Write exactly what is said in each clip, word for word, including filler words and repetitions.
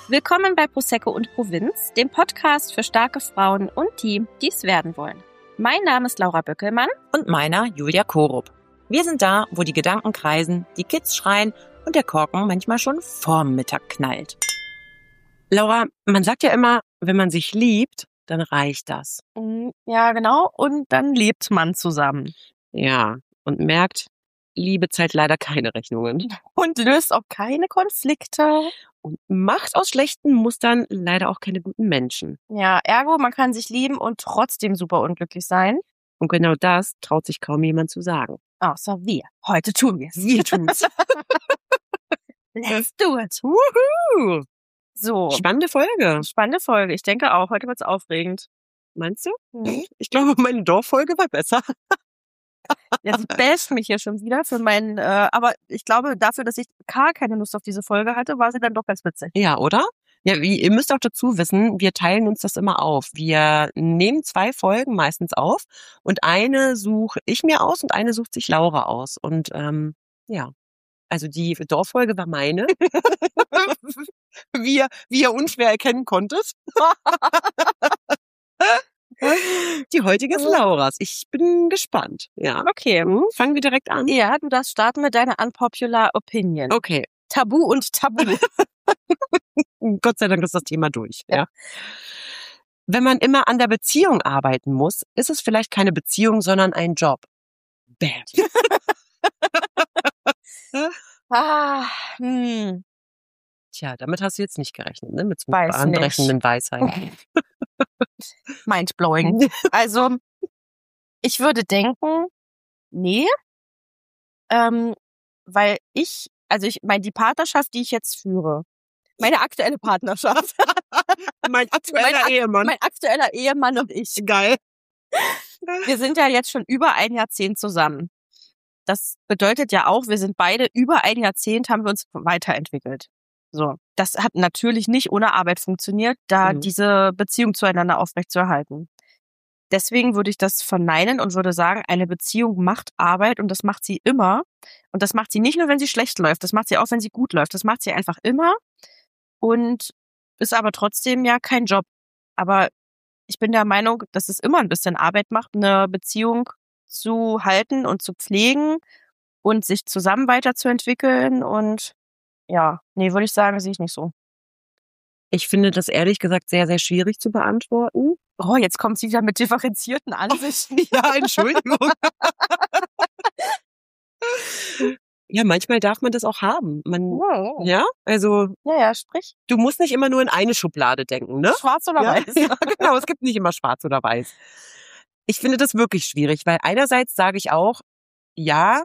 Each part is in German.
Willkommen bei Prosecco und Provinz, dem Podcast für starke Frauen und die, die es werden wollen. Mein Name ist Laura Böckelmann. Und meiner Julia Korup. Wir sind da, wo die Gedanken kreisen, die Kids schreien und der Korken manchmal schon vorm Mittag knallt. Laura, man sagt ja immer, wenn man sich liebt, dann reicht das. Ja, genau. Und dann lebt man zusammen. Ja, und merkt, Liebe zahlt leider keine Rechnungen. Und löst auch keine Konflikte. Und macht aus schlechten Mustern leider auch keine guten Menschen. Ja, ergo, man kann sich lieben und trotzdem super unglücklich sein. Und genau das traut sich kaum jemand zu sagen. Außer wir. Heute tun wir es. Wir tun's. Let's do it. Wuhu. So. Spannende Folge. Spannende Folge. Ich denke auch, heute wird's aufregend. Meinst du? Mhm. Ich glaube, meine Dorffolge war besser. Ja, sie basht mich hier schon wieder für meinen, äh, aber ich glaube, dafür, dass ich gar keine Lust auf diese Folge hatte, war sie dann doch ganz witzig. Ja, oder? Ja, wie, ihr müsst auch dazu wissen, wir teilen uns das immer auf. Wir nehmen zwei Folgen meistens auf und eine suche ich mir aus und eine sucht sich Laura aus. Und ähm, ja, also die Dorffolge war meine, wie, ihr, wie ihr unschwer erkennen konntet. Die heutige ist Lauras. Ich bin gespannt. Ja. Okay. Hm, fangen wir direkt an. Ja, du darfst starten mit deiner unpopular Opinion. Okay. Tabu und Tabu. Gott sei Dank ist das Thema durch. Ja. Ja. Wenn man immer an der Beziehung arbeiten muss, ist es vielleicht keine Beziehung, sondern ein Job. Bam. ah, hm. Tja, damit hast du jetzt nicht gerechnet, ne? Mit so Weiß bahnbrechenden Weisheiten. Mindblowing. Also, ich würde denken, nee, ähm, weil ich, also ich meine, die Partnerschaft, die ich jetzt führe, meine aktuelle Partnerschaft. mein aktueller mein, Ehemann. Mein aktueller Ehemann und ich. Geil. Wir sind ja jetzt schon über ein Jahrzehnt zusammen. Das bedeutet ja auch, wir sind beide über ein Jahrzehnt, haben wir uns weiterentwickelt. So, das hat natürlich nicht ohne Arbeit funktioniert, da mhm. diese Beziehung zueinander aufrechtzuerhalten. Deswegen würde ich das verneinen und würde sagen, eine Beziehung macht Arbeit und das macht sie immer. Und das macht sie nicht nur, wenn sie schlecht läuft, das macht sie auch, wenn sie gut läuft. Das macht sie einfach immer und ist aber trotzdem ja kein Job. Aber ich bin der Meinung, dass es immer ein bisschen Arbeit macht, eine Beziehung zu halten und zu pflegen und sich zusammen weiterzuentwickeln und ja, nee, würde ich sagen, sehe ich nicht so. Ich finde das ehrlich gesagt sehr, sehr schwierig zu beantworten. Oh, jetzt kommt sie wieder mit differenzierten Ansichten. Ja, Entschuldigung. Ja, manchmal darf man das auch haben. Man, wow. Ja, also. Ja, ja, sprich. Du musst nicht immer nur in eine Schublade denken, ne? Schwarz oder ja, weiß. Ja, genau, es gibt nicht immer schwarz oder weiß. Ich finde das wirklich schwierig, weil einerseits sage ich auch, ja,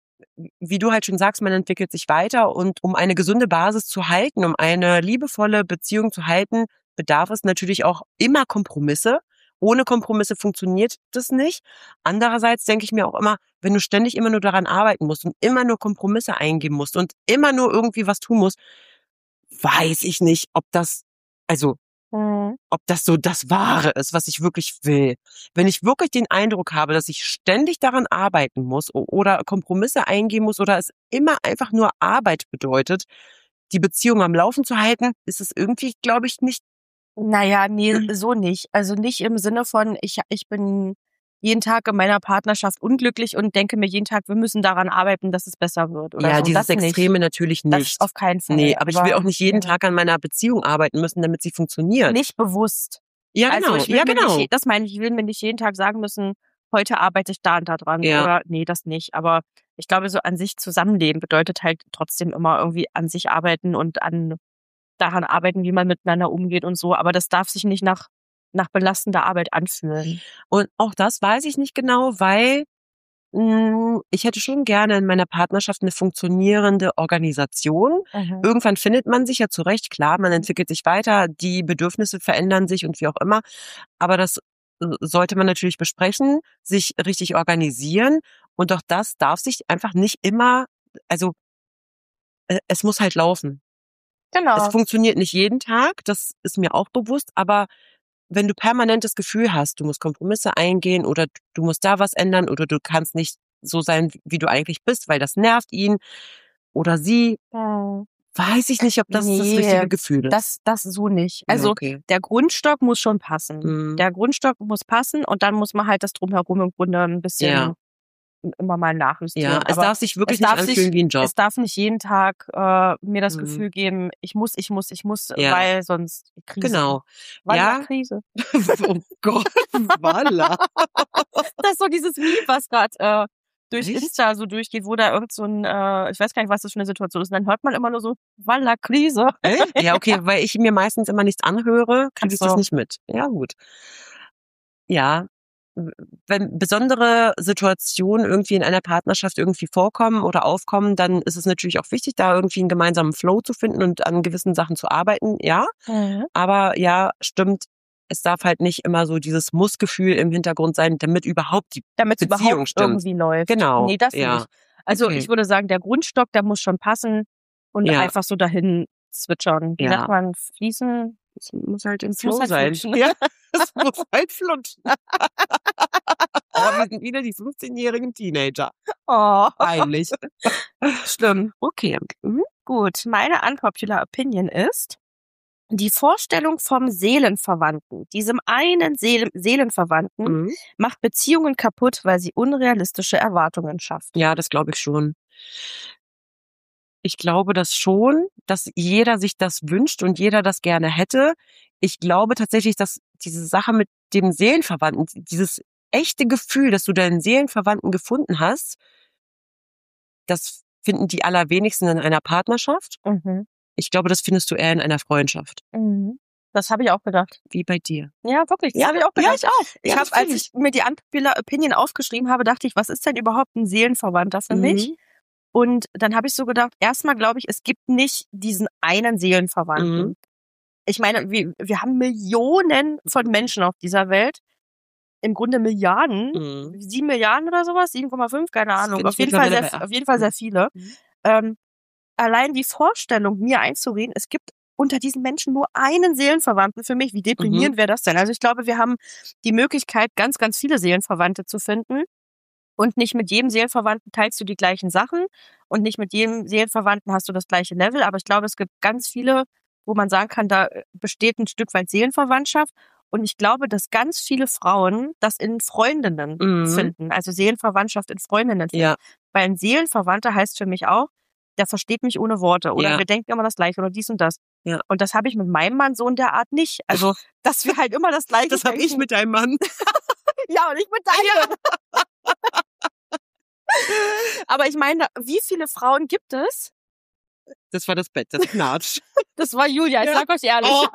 wie du halt schon sagst, man entwickelt sich weiter und um eine gesunde Basis zu halten, um eine liebevolle Beziehung zu halten, bedarf es natürlich auch immer Kompromisse. Ohne Kompromisse funktioniert das nicht. Andererseits denke ich mir auch immer, wenn du ständig immer nur daran arbeiten musst und immer nur Kompromisse eingeben musst und immer nur irgendwie was tun musst, weiß ich nicht, ob das, also Mhm. ob das so das Wahre ist, was ich wirklich will. Wenn ich wirklich den Eindruck habe, dass ich ständig daran arbeiten muss oder Kompromisse eingehen muss oder es immer einfach nur Arbeit bedeutet, die Beziehung am Laufen zu halten, ist es irgendwie, glaube ich, nicht. Naja, nee, so nicht. Also nicht im Sinne von, ich, ich bin jeden Tag in meiner Partnerschaft unglücklich und denke mir jeden Tag, wir müssen daran arbeiten, dass es besser wird. Oder ja, so. dieses Das Extreme nicht. natürlich nicht. Das auf keinen Fall. Nee, aber, aber ich will auch nicht jeden ja. Tag an meiner Beziehung arbeiten müssen, damit sie funktioniert. Nicht bewusst. Ja, genau. Also ich will ja, mir genau. Nicht, das meine ich, ich will mir nicht jeden Tag sagen müssen, heute arbeite ich da und da dran. Ja. Oder nee, das nicht. Aber ich glaube, so an sich zusammenleben bedeutet halt trotzdem immer irgendwie an sich arbeiten und an daran arbeiten, wie man miteinander umgeht und so. Aber das darf sich nicht nach nach belastender Arbeit anfühlen. Und auch das weiß ich nicht genau, weil mh, ich hätte schon gerne in meiner Partnerschaft eine funktionierende Organisation. Mhm. Irgendwann findet man sich ja zurecht, klar, man entwickelt sich weiter, die Bedürfnisse verändern sich und wie auch immer. Aber das sollte man natürlich besprechen, sich richtig organisieren und auch das darf sich einfach nicht immer, also äh, es muss halt laufen. Genau. Es funktioniert nicht jeden Tag, das ist mir auch bewusst, aber wenn du permanent das Gefühl hast, du musst Kompromisse eingehen oder du musst da was ändern oder du kannst nicht so sein, wie du eigentlich bist, weil das nervt ihn oder sie, ja. weiß ich nicht, ob das das Nee, richtige Gefühl ist. Das, das so nicht. Ja, Also okay. der Grundstock muss schon passen. Mhm. Der Grundstock muss passen und dann muss man halt das Drumherum im Grunde ein bisschen Ja. immer mal nachjustieren. Ja, es Aber darf sich wirklich es nicht darf anfühlen sich, wie ein Job. es darf nicht jeden Tag äh, mir das Mhm. Gefühl geben, ich muss, ich muss, ich muss, Ja. weil sonst Krise. Genau. Walla, Ja. Krise. Oh Gott, Walla. Das ist so dieses Meme, was gerade äh, durch Echt? Insta so durchgeht, wo da irgend so ein, äh, ich weiß gar nicht, was das für eine Situation ist. Und dann hört man immer nur so, Walla, Krise. Echt? Ja, okay, weil ich mir meistens immer nichts anhöre, kriege ich Ach das so. nicht mit. Ja, gut. Ja, w- wenn besondere Situationen irgendwie in einer Partnerschaft irgendwie vorkommen oder aufkommen, dann ist es natürlich auch wichtig, da irgendwie einen gemeinsamen Flow zu finden und an gewissen Sachen zu arbeiten, ja. Mhm. Aber ja, stimmt, es darf halt nicht immer so dieses Muss-Gefühl im Hintergrund sein, damit überhaupt die Damit es Beziehung überhaupt stimmt. irgendwie läuft. Genau, Nee, das ja. nicht. Also Okay. ich würde sagen, der Grundstock, der muss schon passen und Ja. einfach so dahin zwitschern. Wie Ja. sagt man, fließen? Es muss halt im Es muss Flow halt sein. flutschen. Ja, es muss halt flutschen. Aber wir sind wieder die fünfzehnjährigen Teenager. Oh, Peinlich. schlimm. Okay. Mhm. Gut, meine unpopular Opinion ist, die Vorstellung vom Seelenverwandten, diesem einen Seelen Seelenverwandten, Mhm. macht Beziehungen kaputt, weil sie unrealistische Erwartungen schafft. Ja, das glaube ich schon. Ich glaube das schon, dass jeder sich das wünscht und jeder das gerne hätte. Ich glaube tatsächlich, dass diese Sache mit dem Seelenverwandten, dieses echte Gefühl, dass du deinen Seelenverwandten gefunden hast, das finden die allerwenigsten in einer Partnerschaft. Mhm. Ich glaube, das findest du eher in einer Freundschaft. Mhm. Das habe ich auch gedacht. Wie bei dir. Ja, wirklich, das Ja, habe ich auch ja, gedacht. ich auch. Ich Ja, habe, das als fühl ich mir die unpopular Opinion aufgeschrieben habe, dachte ich, was ist denn überhaupt ein Seelenverwandter für mich? Mhm. Und dann habe ich so gedacht, erstmal glaube ich, es gibt nicht diesen einen Seelenverwandten. Mhm. Ich meine, wir, wir haben Millionen von Menschen auf dieser Welt. Im Grunde Milliarden. Mhm. Sieben Milliarden oder sowas? sieben Komma fünf? Keine Das Ahnung. bin Auf ich jeden Fall mittlerweile sehr, bei auf jeden Fall sehr acht. viele. Mhm. Ähm, allein die Vorstellung, mir einzureden, es gibt unter diesen Menschen nur einen Seelenverwandten für mich. Wie deprimierend Mhm. wäre das denn? Also ich glaube, wir haben die Möglichkeit, ganz, ganz viele Seelenverwandte zu finden. Und nicht mit jedem Seelenverwandten teilst du die gleichen Sachen und nicht mit jedem Seelenverwandten hast du das gleiche Level. Aber ich glaube, es gibt ganz viele, wo man sagen kann, da besteht ein Stück weit Seelenverwandtschaft. Und ich glaube, dass ganz viele Frauen das in Freundinnen Mhm. finden, also Seelenverwandtschaft in Freundinnen finden. Ja. Weil ein Seelenverwandter heißt für mich auch, der versteht mich ohne Worte oder Ja. wir denken immer das Gleiche oder dies und das. Ja. Und das habe ich mit meinem Mann so in der Art nicht. Also, dass wir halt immer das Gleiche Das habe ich denken. mit deinem Mann. Ja, und ich mit deinem. Aber ich meine, wie viele Frauen gibt es? Das war das Bett, das knatscht. Das war Julia, ich Ja. sag euch ehrlich. Oh.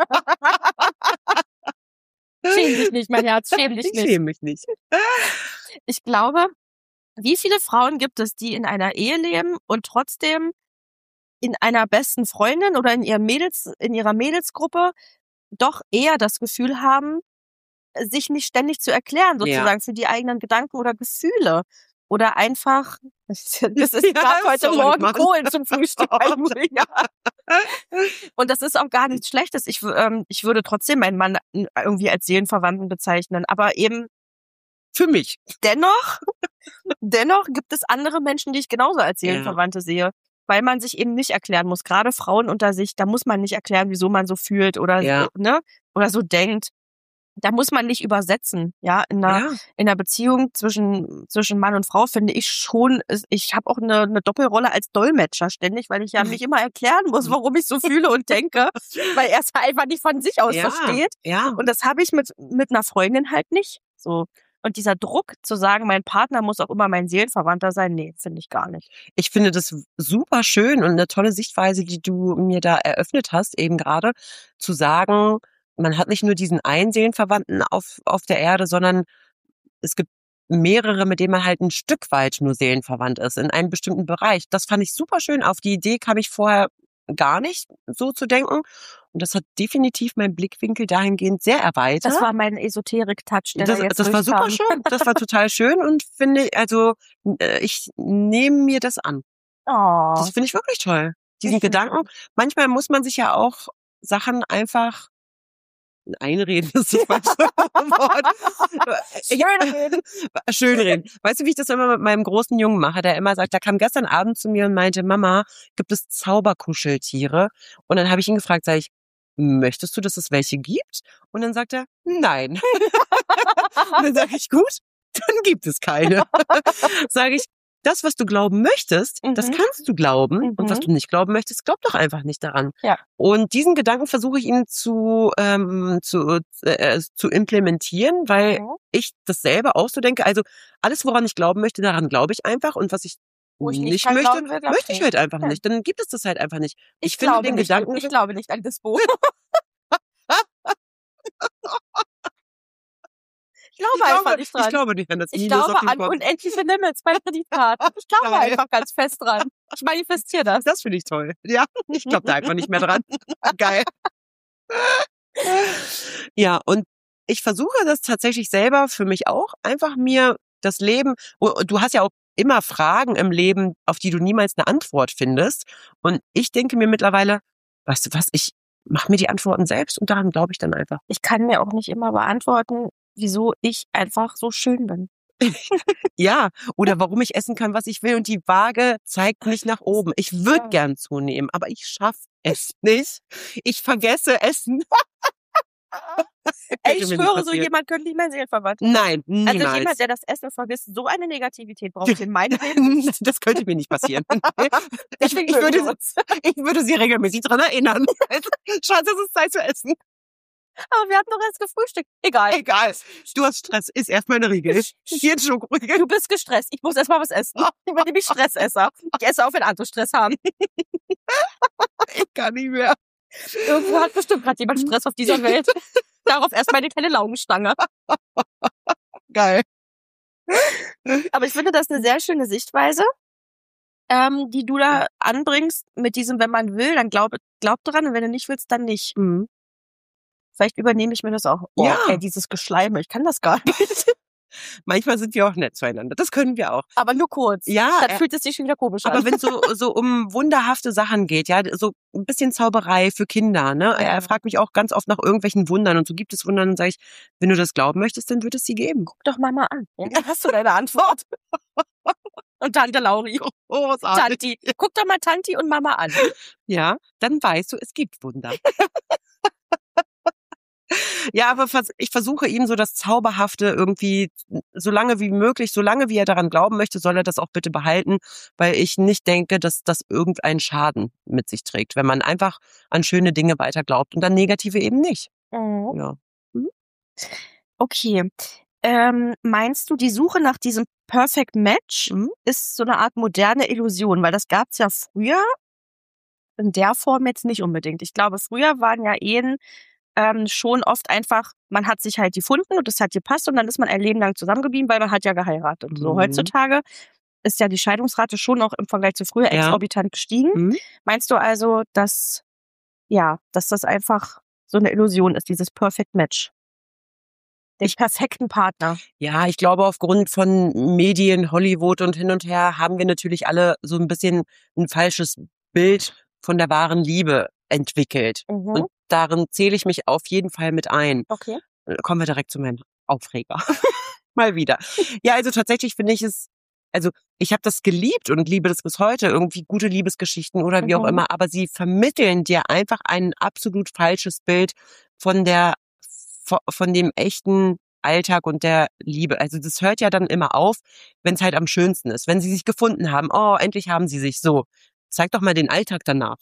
Schäm dich nicht, mein Herz, schäm dich Ich nicht. schäme mich nicht. Ich glaube, wie viele Frauen gibt es, die in einer Ehe leben und trotzdem in einer besten Freundin oder in ihrem Mädels, in ihrer Mädelsgruppe doch eher das Gefühl haben, sich nicht ständig zu erklären, sozusagen für die eigenen Gedanken oder Gefühle. Oder einfach, das ist Ja, gerade heute sorry, Morgen Mann. Kohlen zum Frühstück. Ja. Und das ist auch gar nichts Schlechtes. Ich, wü- ähm, ich würde trotzdem meinen Mann irgendwie als Seelenverwandten bezeichnen. Aber eben Für mich. dennoch, dennoch gibt es andere Menschen, die ich genauso als Ja. Seelenverwandte sehe. Weil man sich eben nicht erklären muss. Gerade Frauen unter sich, da muss man nicht erklären, wieso man so fühlt oder, Ja. ne, oder so denkt. Da muss man nicht übersetzen, ja. In einer, Ja. in einer Beziehung zwischen, zwischen Mann und Frau finde ich schon, ist- ich habe auch eine, eine Doppelrolle als Dolmetscher ständig, weil ich ja mich immer erklären muss, warum ich so fühle und denke, weil er es einfach nicht von sich aus Ja. versteht. Ja. Und das habe ich mit, mit einer Freundin halt nicht. So. Und dieser Druck zu sagen, mein Partner muss auch immer mein Seelenverwandter sein, nee, finde ich gar nicht. Ich finde das super schön und eine tolle Sichtweise, die du mir da eröffnet hast, eben gerade, zu sagen, man hat nicht nur diesen einen Seelenverwandten auf, auf der Erde, sondern es gibt mehrere, mit denen man halt ein Stück weit nur seelenverwandt ist, in einem bestimmten Bereich. Das fand ich super schön. Auf die Idee kam ich vorher gar nicht, so zu denken. Und das hat definitiv meinen Blickwinkel dahingehend sehr erweitert. Das war mein Esoterik-Touch, der Das, da jetzt das war super durchkam. schön. Das war total schön und finde, also äh, ich nehme mir das an. Oh, Das finde ich wirklich toll. Diesen Ich find- Gedanken. Manchmal muss man sich ja auch Sachen einfach Einreden ist das falsche Wort. Schönreden. Schönreden. Weißt du, wie ich das immer mit meinem großen Jungen mache, der immer sagt, der kam gestern Abend zu mir und meinte, Mama, gibt es Zauberkuscheltiere? Und dann habe ich ihn gefragt, sage ich, möchtest du, dass es welche gibt? Und dann sagt er, nein. Und dann sage ich, gut, dann gibt es keine. Sage ich, das, was du glauben möchtest, mhm. das kannst du glauben. Mhm. Und was du nicht glauben möchtest, glaub doch einfach nicht daran. Ja. Und diesen Gedanken versuche ich ihm zu, ähm, zu, äh, zu implementieren, weil mhm. ich das selber auch so denke. Also alles, woran ich glauben möchte, daran glaube ich einfach. Und was ich, Wo ich nicht, nicht möchte, glauben will, möchte ich nicht. halt einfach ja. nicht. Dann gibt es das halt einfach nicht. Ich, ich finde glaube den nicht, Gedanken. Ich glaube nicht an das Buch. Ich glaube, ich glaube einfach nicht dran. Ich glaube nicht an das Ich glaube an Kopf. Unendliche Limits bei Kreditkarten. Ich glaube Geil. einfach ganz fest dran. Ich manifestiere das. Das finde ich toll. Ja, ich glaube da einfach nicht mehr dran. Geil. Ja, und ich versuche das tatsächlich selber für mich auch, einfach mir das Leben, du hast ja auch immer Fragen im Leben, auf die du niemals eine Antwort findest. Und ich denke mir mittlerweile, weißt du was, ich mache mir die Antworten selbst und daran glaube ich dann einfach. Ich kann mir auch nicht immer beantworten, wieso ich einfach so schön bin. Ja, oder warum ich essen kann, was ich will und die Waage zeigt mich nach oben. Ich würde ja. gern zunehmen, aber ich schaffe es nicht. Ich vergesse Essen. Ey, ich schwöre, so jemand könnte nicht mein Seelenverwandt. Nein, niemals. Also jemand, der das Essen vergisst, so eine Negativität braucht in meinem Leben. Das könnte mir nicht passieren. ich, ich, würde, ich würde sie regelmäßig dran erinnern. Schatz, es ist Zeit zu essen. Aber wir hatten doch erst gefrühstückt. Egal. Egal. Du hast Stress. Ist erstmal eine Regel. Hier ein Schokoriegel. Du bist gestresst. Ich muss erstmal was essen. Ich bin nämlich Stressesser. Ich esse auch, wenn andere Stress haben. Ich kann nicht mehr. Irgendwo hat bestimmt gerade jemand Stress auf dieser Welt. Darauf erstmal die kleine Laugenstange. Geil. Aber ich finde das eine sehr schöne Sichtweise, ähm, die du da anbringst mit diesem, wenn man will, dann glaub, glaub dran und wenn du nicht willst, dann nicht. Mhm. Vielleicht übernehme ich mir das auch. Oh, ja. Ey, dieses Geschleime, ich kann das gar nicht. Manchmal sind wir auch nett zueinander. Das können wir auch. Aber nur kurz. Ja. Dann äh, fühlt es sich schon wieder komisch aber an. Aber wenn so so um wunderhafte Sachen geht, ja, so ein bisschen Zauberei für Kinder, ne? Ja. Er fragt mich auch ganz oft nach irgendwelchen Wundern und so gibt es Wundern und sage ich, wenn du das glauben möchtest, dann wird es sie geben. Guck doch Mama an. Ja, dann hast du deine Antwort. Und Tante Lauri. Großartig. Tanti. Guck doch mal Tanti und Mama an. Ja, dann weißt du, es gibt Wunder. Ja, aber ich versuche ihm so das Zauberhafte irgendwie, so lange wie möglich, so lange wie er daran glauben möchte, soll er das auch bitte behalten, weil ich nicht denke, dass das irgendeinen Schaden mit sich trägt, wenn man einfach an schöne Dinge weiter glaubt und dann negative eben nicht. Mhm. Ja. Mhm. Okay. Ähm, meinst du, die Suche nach diesem Perfect Match mhm. ist so eine Art moderne Illusion? Weil das gab's ja früher in der Form jetzt nicht unbedingt. Ich glaube, früher waren ja Ehen Ähm, schon oft einfach, man hat sich halt gefunden und es hat gepasst und dann ist man ein Leben lang zusammengeblieben, weil man hat ja geheiratet. Und so. Mhm. Heutzutage ist ja die Scheidungsrate schon noch im Vergleich zu früher ja. exorbitant gestiegen. Mhm. Meinst du also, dass, ja, dass das einfach so eine Illusion ist, dieses Perfect Match? Den ich, perfekten Partner. Ja, ich glaube, aufgrund von Medien, Hollywood und hin und her haben wir natürlich alle so ein bisschen ein falsches Bild von der wahren Liebe entwickelt. Mhm. Und darin zähle ich mich auf jeden Fall mit ein. Okay. Kommen wir direkt zu meinem Aufreger. Mal wieder. Ja, also tatsächlich finde ich es, also ich habe das geliebt und liebe das bis heute, irgendwie gute Liebesgeschichten oder wie mhm. auch immer, aber sie vermitteln dir einfach ein absolut falsches Bild von der, von dem echten Alltag und der Liebe. Also das hört ja dann immer auf, wenn es halt am schönsten ist. Wenn sie sich gefunden haben, oh, endlich haben sie sich so. Zeig doch mal den Alltag danach.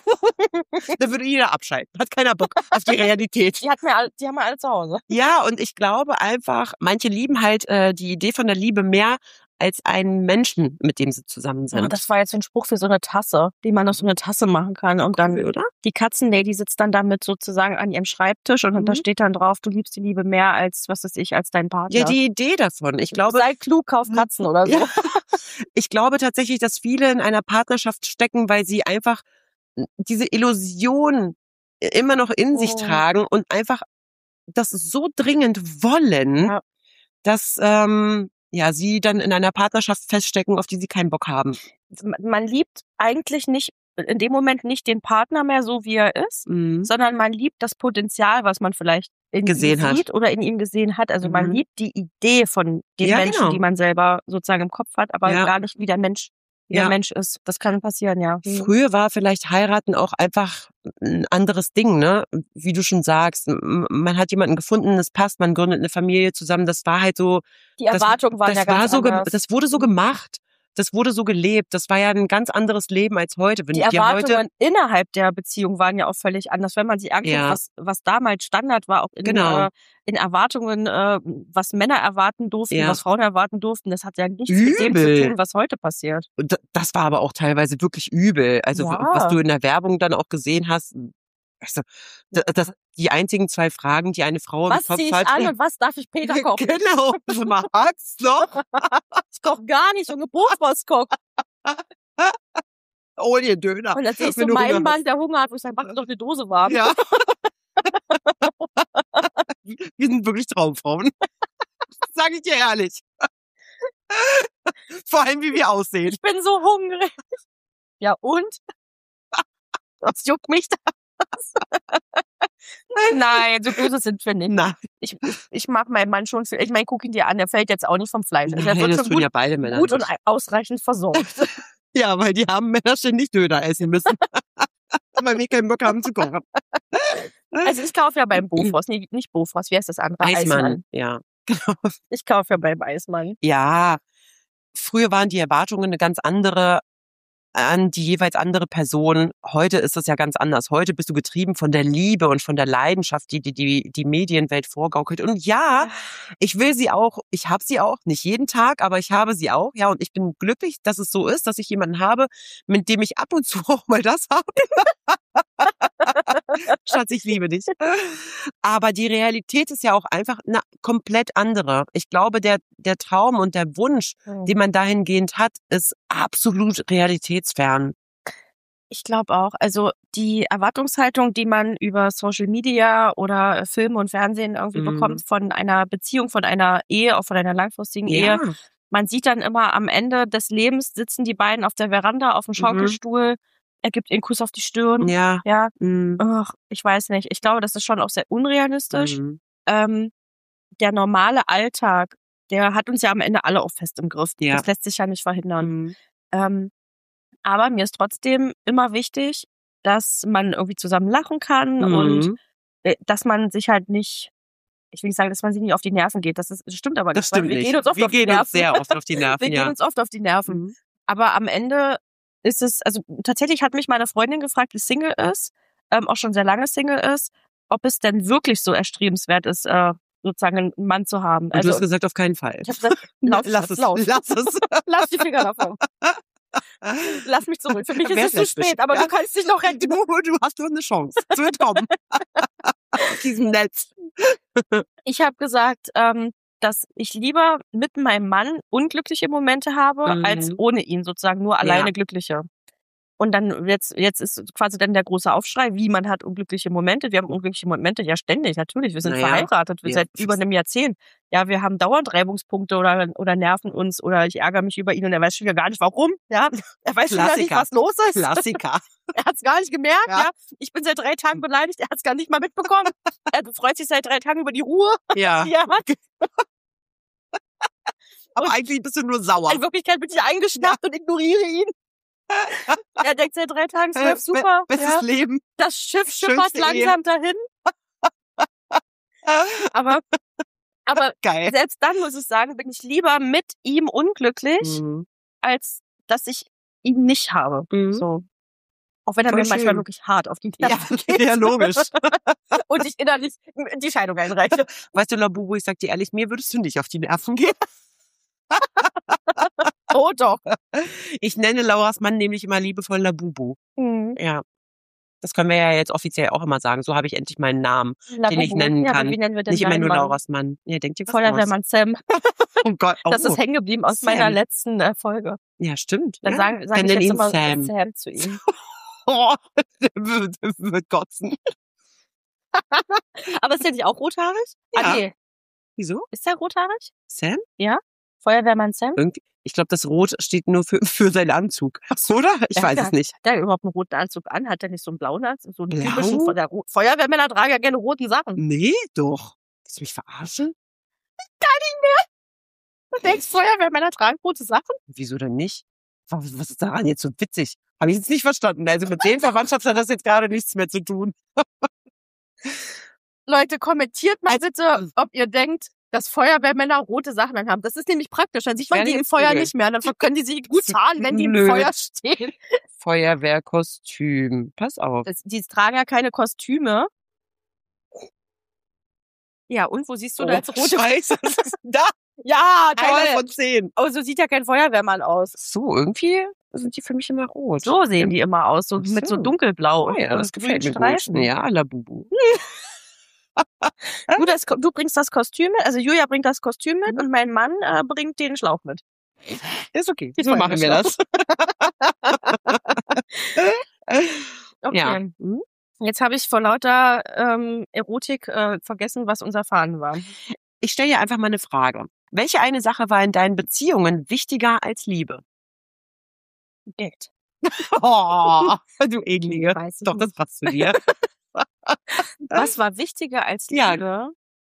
Da würde jeder abschalten. Hat keiner Bock auf die Realität. Die, hat mir, die haben wir alle zu Hause. Ja, und ich glaube einfach, manche lieben halt äh, die Idee von der Liebe mehr als einen Menschen, mit dem sie zusammen sind. Ja, das war jetzt ein Spruch für so eine Tasse, die man auf so eine Tasse machen kann. Und dann, oder? Die Katzenlady sitzt dann damit sozusagen an ihrem Schreibtisch und mhm. da steht dann drauf, du liebst die Liebe mehr als, was weiß ich, als dein Partner. Ja, die Idee davon. Ich glaube, sei klug, kauf Katzen oder so. Ja. Ich glaube tatsächlich, dass viele in einer Partnerschaft stecken, weil sie einfach diese Illusion immer noch in oh. sich tragen und einfach das so dringend wollen, ja. dass ähm, ja sie dann in einer Partnerschaft feststecken, auf die sie keinen Bock haben. Man liebt eigentlich nicht in dem Moment nicht den Partner mehr so, wie er ist, Mhm. sondern man liebt das Potenzial, was man vielleicht in Gesehen ihm hat. sieht oder in ihm gesehen hat. Also man Mhm. liebt die Idee von den Ja, Menschen, genau. die man selber sozusagen im Kopf hat, aber Ja. gar nicht, wie der Mensch, wie Ja. der Mensch ist. Das kann passieren, ja. Mhm. Früher war vielleicht heiraten auch einfach ein anderes Ding, ne? Wie du schon sagst, m- man hat jemanden gefunden, es passt, man gründet eine Familie zusammen. Das war halt so, Die das, Erwartungen waren das ja ganz war so, ge- anders. das wurde so gemacht, das wurde so gelebt. Das war ja ein ganz anderes Leben als heute. Wenn Die du dir Erwartungen heute, innerhalb der Beziehung waren ja auch völlig anders. Wenn man sich anguckt, Ja. was, was damals Standard war, auch in, Genau. äh, in Erwartungen, äh, was Männer erwarten durften, Ja. was Frauen erwarten durften, das hat ja nichts mit dem zu Übel. tun, was heute passiert. Und da- das war aber auch teilweise wirklich übel. Also w- Ja. was du in der Werbung dann auch gesehen hast. Also, d- das, die einzigen zwei Fragen, die eine Frau im Was Kopf ziehe ich hat. an und was darf ich Peter kochen? Genau. Sag mal, hat's noch? Ich koche gar nicht, so eine Bratwurst kochen. Hol dir Döner. Und dann sehe ich so wenn du meinen Hunger Mann, der Hunger hat, wo ich sage, mach doch eine Dose warm. Ja. Wir sind wirklich Traumfrauen. Sag ich dir ehrlich. Vor allem, wie wir aussehen. Ich bin so hungrig. Ja, und? Was juckt mich das? Nein, so böse sind wir nicht. Nein, Ich, ich, ich mag meinen Mann schon viel. Ich meine, guck ihn dir an, der fällt jetzt auch nicht vom Fleisch. Also der Nein, wird das schon tun gut, ja beide Männer gut und nicht. ausreichend versorgt. Ja, weil die haben Männer ständig Döner essen müssen. Weil wir keinen Bock haben zu kochen. Also ich kaufe ja beim Bofors, nee, nicht Bofors, wie heißt das andere? Eismann, ja. Genau. Ich kaufe ja beim Eismann. Ja, früher waren die Erwartungen eine ganz andere an die jeweils andere Person. Heute ist es ja ganz anders. Heute bist du getrieben von der Liebe und von der Leidenschaft, die die, die, die Medienwelt vorgaukelt. Und ja, ich will sie auch, ich habe sie auch, nicht jeden Tag, aber ich habe sie auch. Ja, und ich bin glücklich, dass es so ist, dass ich jemanden habe, mit dem ich ab und zu auch mal das habe. Schatz, ich liebe dich. Aber die Realität ist ja auch einfach eine komplett andere. Ich glaube, der, der Traum und der Wunsch, Hm. den man dahingehend hat, ist absolut realitätsfern. Ich glaube auch. Also die Erwartungshaltung, die man über Social Media oder äh, Filme und Fernsehen irgendwie Mhm. bekommt von einer Beziehung, von einer Ehe, auch von einer langfristigen Ehe. Man sieht dann immer am Ende des Lebens sitzen die beiden auf der Veranda auf dem Schaukelstuhl. Er gibt ihr einen Kuss auf die Stirn. Ja. Ja, Mhm. ach, ich weiß nicht. Ich glaube, das ist schon auch sehr unrealistisch. Mhm. Ähm, der normale Alltag, der hat uns ja am Ende alle auch fest im Griff. Ja. Das lässt sich ja nicht verhindern. Mhm. Ähm, aber mir ist trotzdem immer wichtig, dass man irgendwie zusammen lachen kann und Mhm. äh, dass man sich halt nicht, ich will nicht sagen, dass man sich nicht auf die Nerven geht. Das, ist, das stimmt aber Das nicht. weil stimmt wir nicht. gehen uns oft Wir auf die gehen Nerven. uns sehr oft auf die Nerven, wir ja. gehen uns oft auf die Nerven. Mhm. Aber am Ende ist es, also tatsächlich hat mich meine Freundin gefragt, die Single ist, ähm, auch schon sehr lange Single ist, ob es denn wirklich so erstrebenswert ist, äh, sozusagen einen Mann zu haben. Und du hast gesagt, auf keinen Fall. ich habe gesagt, lauf, lass es, lauf. lass es. Lass die Finger davon. Lass mich zurück. Für mich ist Wer es zu lesbisch? spät, aber Ja. du kannst dich noch retten. Du, du hast nur eine Chance zu entkommen. Aus diesem Netz. Ich habe gesagt, ähm, dass ich lieber mit meinem Mann unglückliche Momente habe, Mhm. als ohne ihn sozusagen nur alleine glückliche. Und dann jetzt jetzt ist quasi dann der große Aufschrei, wie man hat unglückliche Momente. Wir haben unglückliche Momente ja ständig, natürlich. Wir sind Naja, verheiratet, wir ja. seit über einem Jahrzehnt. Ja, wir haben dauernd Reibungspunkte oder oder nerven uns oder ich ärgere mich über ihn und er weiß schon wieder gar nicht warum. Ja, er weiß schon gar nicht, Klassiker. was los ist. Klassiker. Er hat es gar nicht gemerkt. Ja. Ja. Ich bin seit drei Tagen beleidigt, er hat es gar nicht mal mitbekommen. Er freut sich seit drei Tagen über die Ruhe, Ja. die er hat. Aber eigentlich bist du nur sauer. In Wirklichkeit bin ich eingeschnappt und ignoriere ihn. Er denkt seit drei Tagen, es Äh, läuft super. be- Bestes Ja. Leben. Das Schiff schippert Schönste langsam dahin. Aber, aber Geil. selbst dann muss ich sagen, bin ich lieber mit ihm unglücklich, Mhm. als dass ich ihn nicht habe. Mhm. So. Auch wenn er Voll mir manchmal schön. wirklich hart auf die Ja, Nerven geht. ja, logisch. Und ich innerlich die Scheidung einreiche. Weißt du, Labubu, ich sag dir ehrlich, mir würdest du nicht auf die Nerven gehen. Oh doch. Ich nenne Lauras Mann nämlich immer liebevoll Labubu. Mhm. Ja. Das können wir ja jetzt offiziell auch immer sagen. So habe ich endlich meinen Namen, den ich Labubu. nennen Ja, aber kann. wie nennen wir denn Nicht immer deinen nur Mann? Lauras Mann. Ja, denkt ihr was aus? Feuerwehrmann Sam. Oh Gott. Oh. Das ist hängen geblieben aus Sam. meiner letzten äh, Folge. Ja, stimmt. Dann ja. sagen, sag Dann ich nenn jetzt ihn immer Sam. Sam zu ihm. Oh, der wird, der wird kotzen. Aber ist der nicht auch rothaarig? Ja. Ah, nee. Wieso? Ist der rothaarig? Sam? Feuerwehrmann Sam? Irgendwie, Ich glaube, das Rot steht nur für, für seinen Anzug. Oder? Ich Ja, weiß ja. es nicht. Der hat überhaupt einen roten Anzug an, hat der nicht so einen blauen Anzug? So einen Blau? typischen von der Ro- Feuerwehrmänner tragen ja gerne roten Sachen. Nee, doch. Willst du mich verarschen? Du denkst, Feuerwehrmänner tragen rote Sachen? Wieso denn nicht? Was, was ist daran jetzt so witzig? Habe ich jetzt nicht verstanden. Also mit den Verwandtschaft hat das jetzt gerade nichts mehr zu tun. Leute, kommentiert mal bitte, ob ihr denkt, dass Feuerwehrmänner rote Sachen anhaben. Das ist nämlich praktisch. Dann sieht man werde die im jetzt Feuer googeln. nicht mehr. Dann können die sich gut tarnen, wenn die im Blöd. Feuer stehen. Feuerwehrkostüm. Pass auf. Das, die tragen ja keine Kostüme. Ja, und wo siehst du da jetzt rote? Scheiße, was ist denn da? Ja, Einer toll. von zehn. Oh, so sieht ja kein Feuerwehrmann aus. So, irgendwie sind die für mich immer rot. So sehen die immer aus, so Ach mit so so. dunkelblau. Oh ja, und das gefällt mir grünen gut. Streifen. Ja, Labubu. Du, das, du bringst das Kostüm mit, also Julia bringt das Kostüm mit Mhm. und mein Mann äh, bringt den Schlauch mit. Ist okay. Die So machen wir das. Okay. Ja. Hm? Jetzt habe ich vor lauter ähm, Erotik äh, vergessen, was unser Faden war. Ich stelle dir einfach mal eine Frage. Welche eine Sache war in deinen Beziehungen wichtiger als Liebe? Geld. Oh, du Eklige. Weiß ich Doch, das nicht. passt zu dir. Was war wichtiger als Ja. Liebe?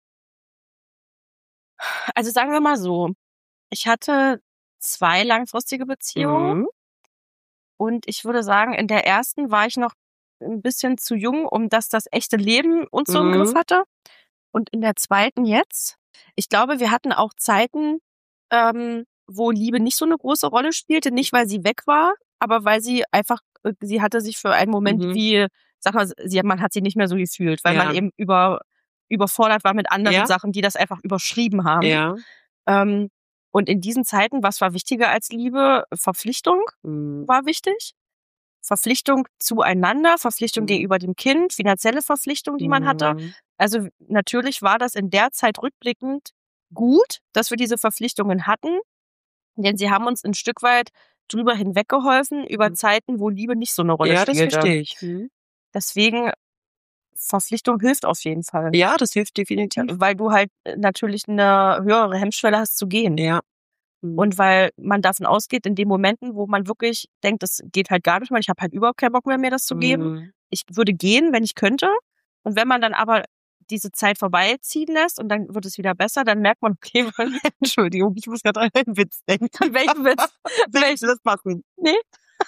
Also sagen wir mal so, ich hatte zwei langfristige Beziehungen Mhm. und ich würde sagen, in der ersten war ich noch ein bisschen zu jung, um dass das echte Leben uns so im Mhm. Griff hatte. Und in der zweiten jetzt, ich glaube, wir hatten auch Zeiten, ähm, wo Liebe nicht so eine große Rolle spielte, nicht weil sie weg war, aber weil sie einfach, äh, sie hatte sich für einen Moment Mhm. wie, sag mal, sie, man hat sie nicht mehr so gefühlt, weil Ja. man eben über, überfordert war mit anderen Ja. Sachen, die das einfach überschrieben haben. Ja. Ähm, und in diesen Zeiten, was war wichtiger als Liebe? Verpflichtung Mhm. war wichtig. Verpflichtung zueinander, Verpflichtung Mhm. gegenüber dem Kind, finanzielle Verpflichtung, die man hatte. Mhm. Also natürlich war das in der Zeit rückblickend gut, dass wir diese Verpflichtungen hatten, denn sie haben uns ein Stück weit drüber hinweggeholfen über Mhm. Zeiten, wo Liebe nicht so eine Rolle Ja, das spielte. verstehe ich. Mhm. Deswegen, Verpflichtung hilft auf jeden Fall. Ja, das hilft definitiv. Weil du halt äh, natürlich eine höhere Hemmschwelle hast zu gehen. Ja. Mhm. Und weil man davon ausgeht, in den Momenten, wo man wirklich denkt, das geht halt gar nicht mehr, ich habe halt überhaupt keinen Bock mehr, mir das zu geben. Mhm. Ich würde gehen, wenn ich könnte. Und wenn man dann aber diese Zeit vorbeiziehen lässt und dann wird es wieder besser, dann merkt man, okay, Entschuldigung, ich muss gerade an einen Witz denken. an welchen Witz? Willst du das machen? Nee.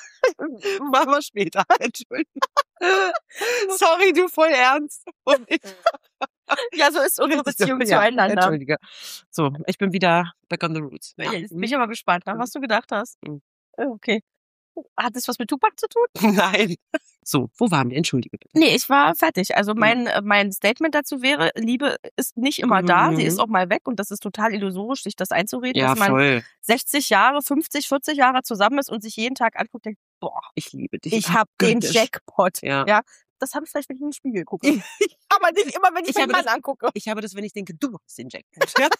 Machen wir später. Entschuldigung. Sorry, du voll ernst. Und ich Ja, so ist unsere Beziehung ja, zueinander. Entschuldige. So, ich bin wieder back on the roots. Ja, jetzt bin ich aber gespannt, ne, was du gedacht hast. Mhm. Äh, Okay. Hat das was mit Tupac zu tun? Nein. So, wo waren wir? Entschuldige bitte. Nee, ich war fertig. Also mein, äh, mein Statement dazu wäre, Liebe ist nicht immer da, sie Mhm. ist auch mal weg und das ist total illusorisch, sich das einzureden, Ja, dass man voll. sechzig Jahre, fünfzig, vierzig Jahre zusammen ist und sich jeden Tag anguckt und denkt, boah, Ich liebe dich. ich hab den Abgöttisch. Jackpot. Ja. Ja, das habe ich vielleicht, wenn ich in den Spiegel gucke. Aber nicht immer, wenn ich, Ich meinen habe Mann das- angucke. Ich habe das, wenn ich denke, du hast den Jackpot. Ja?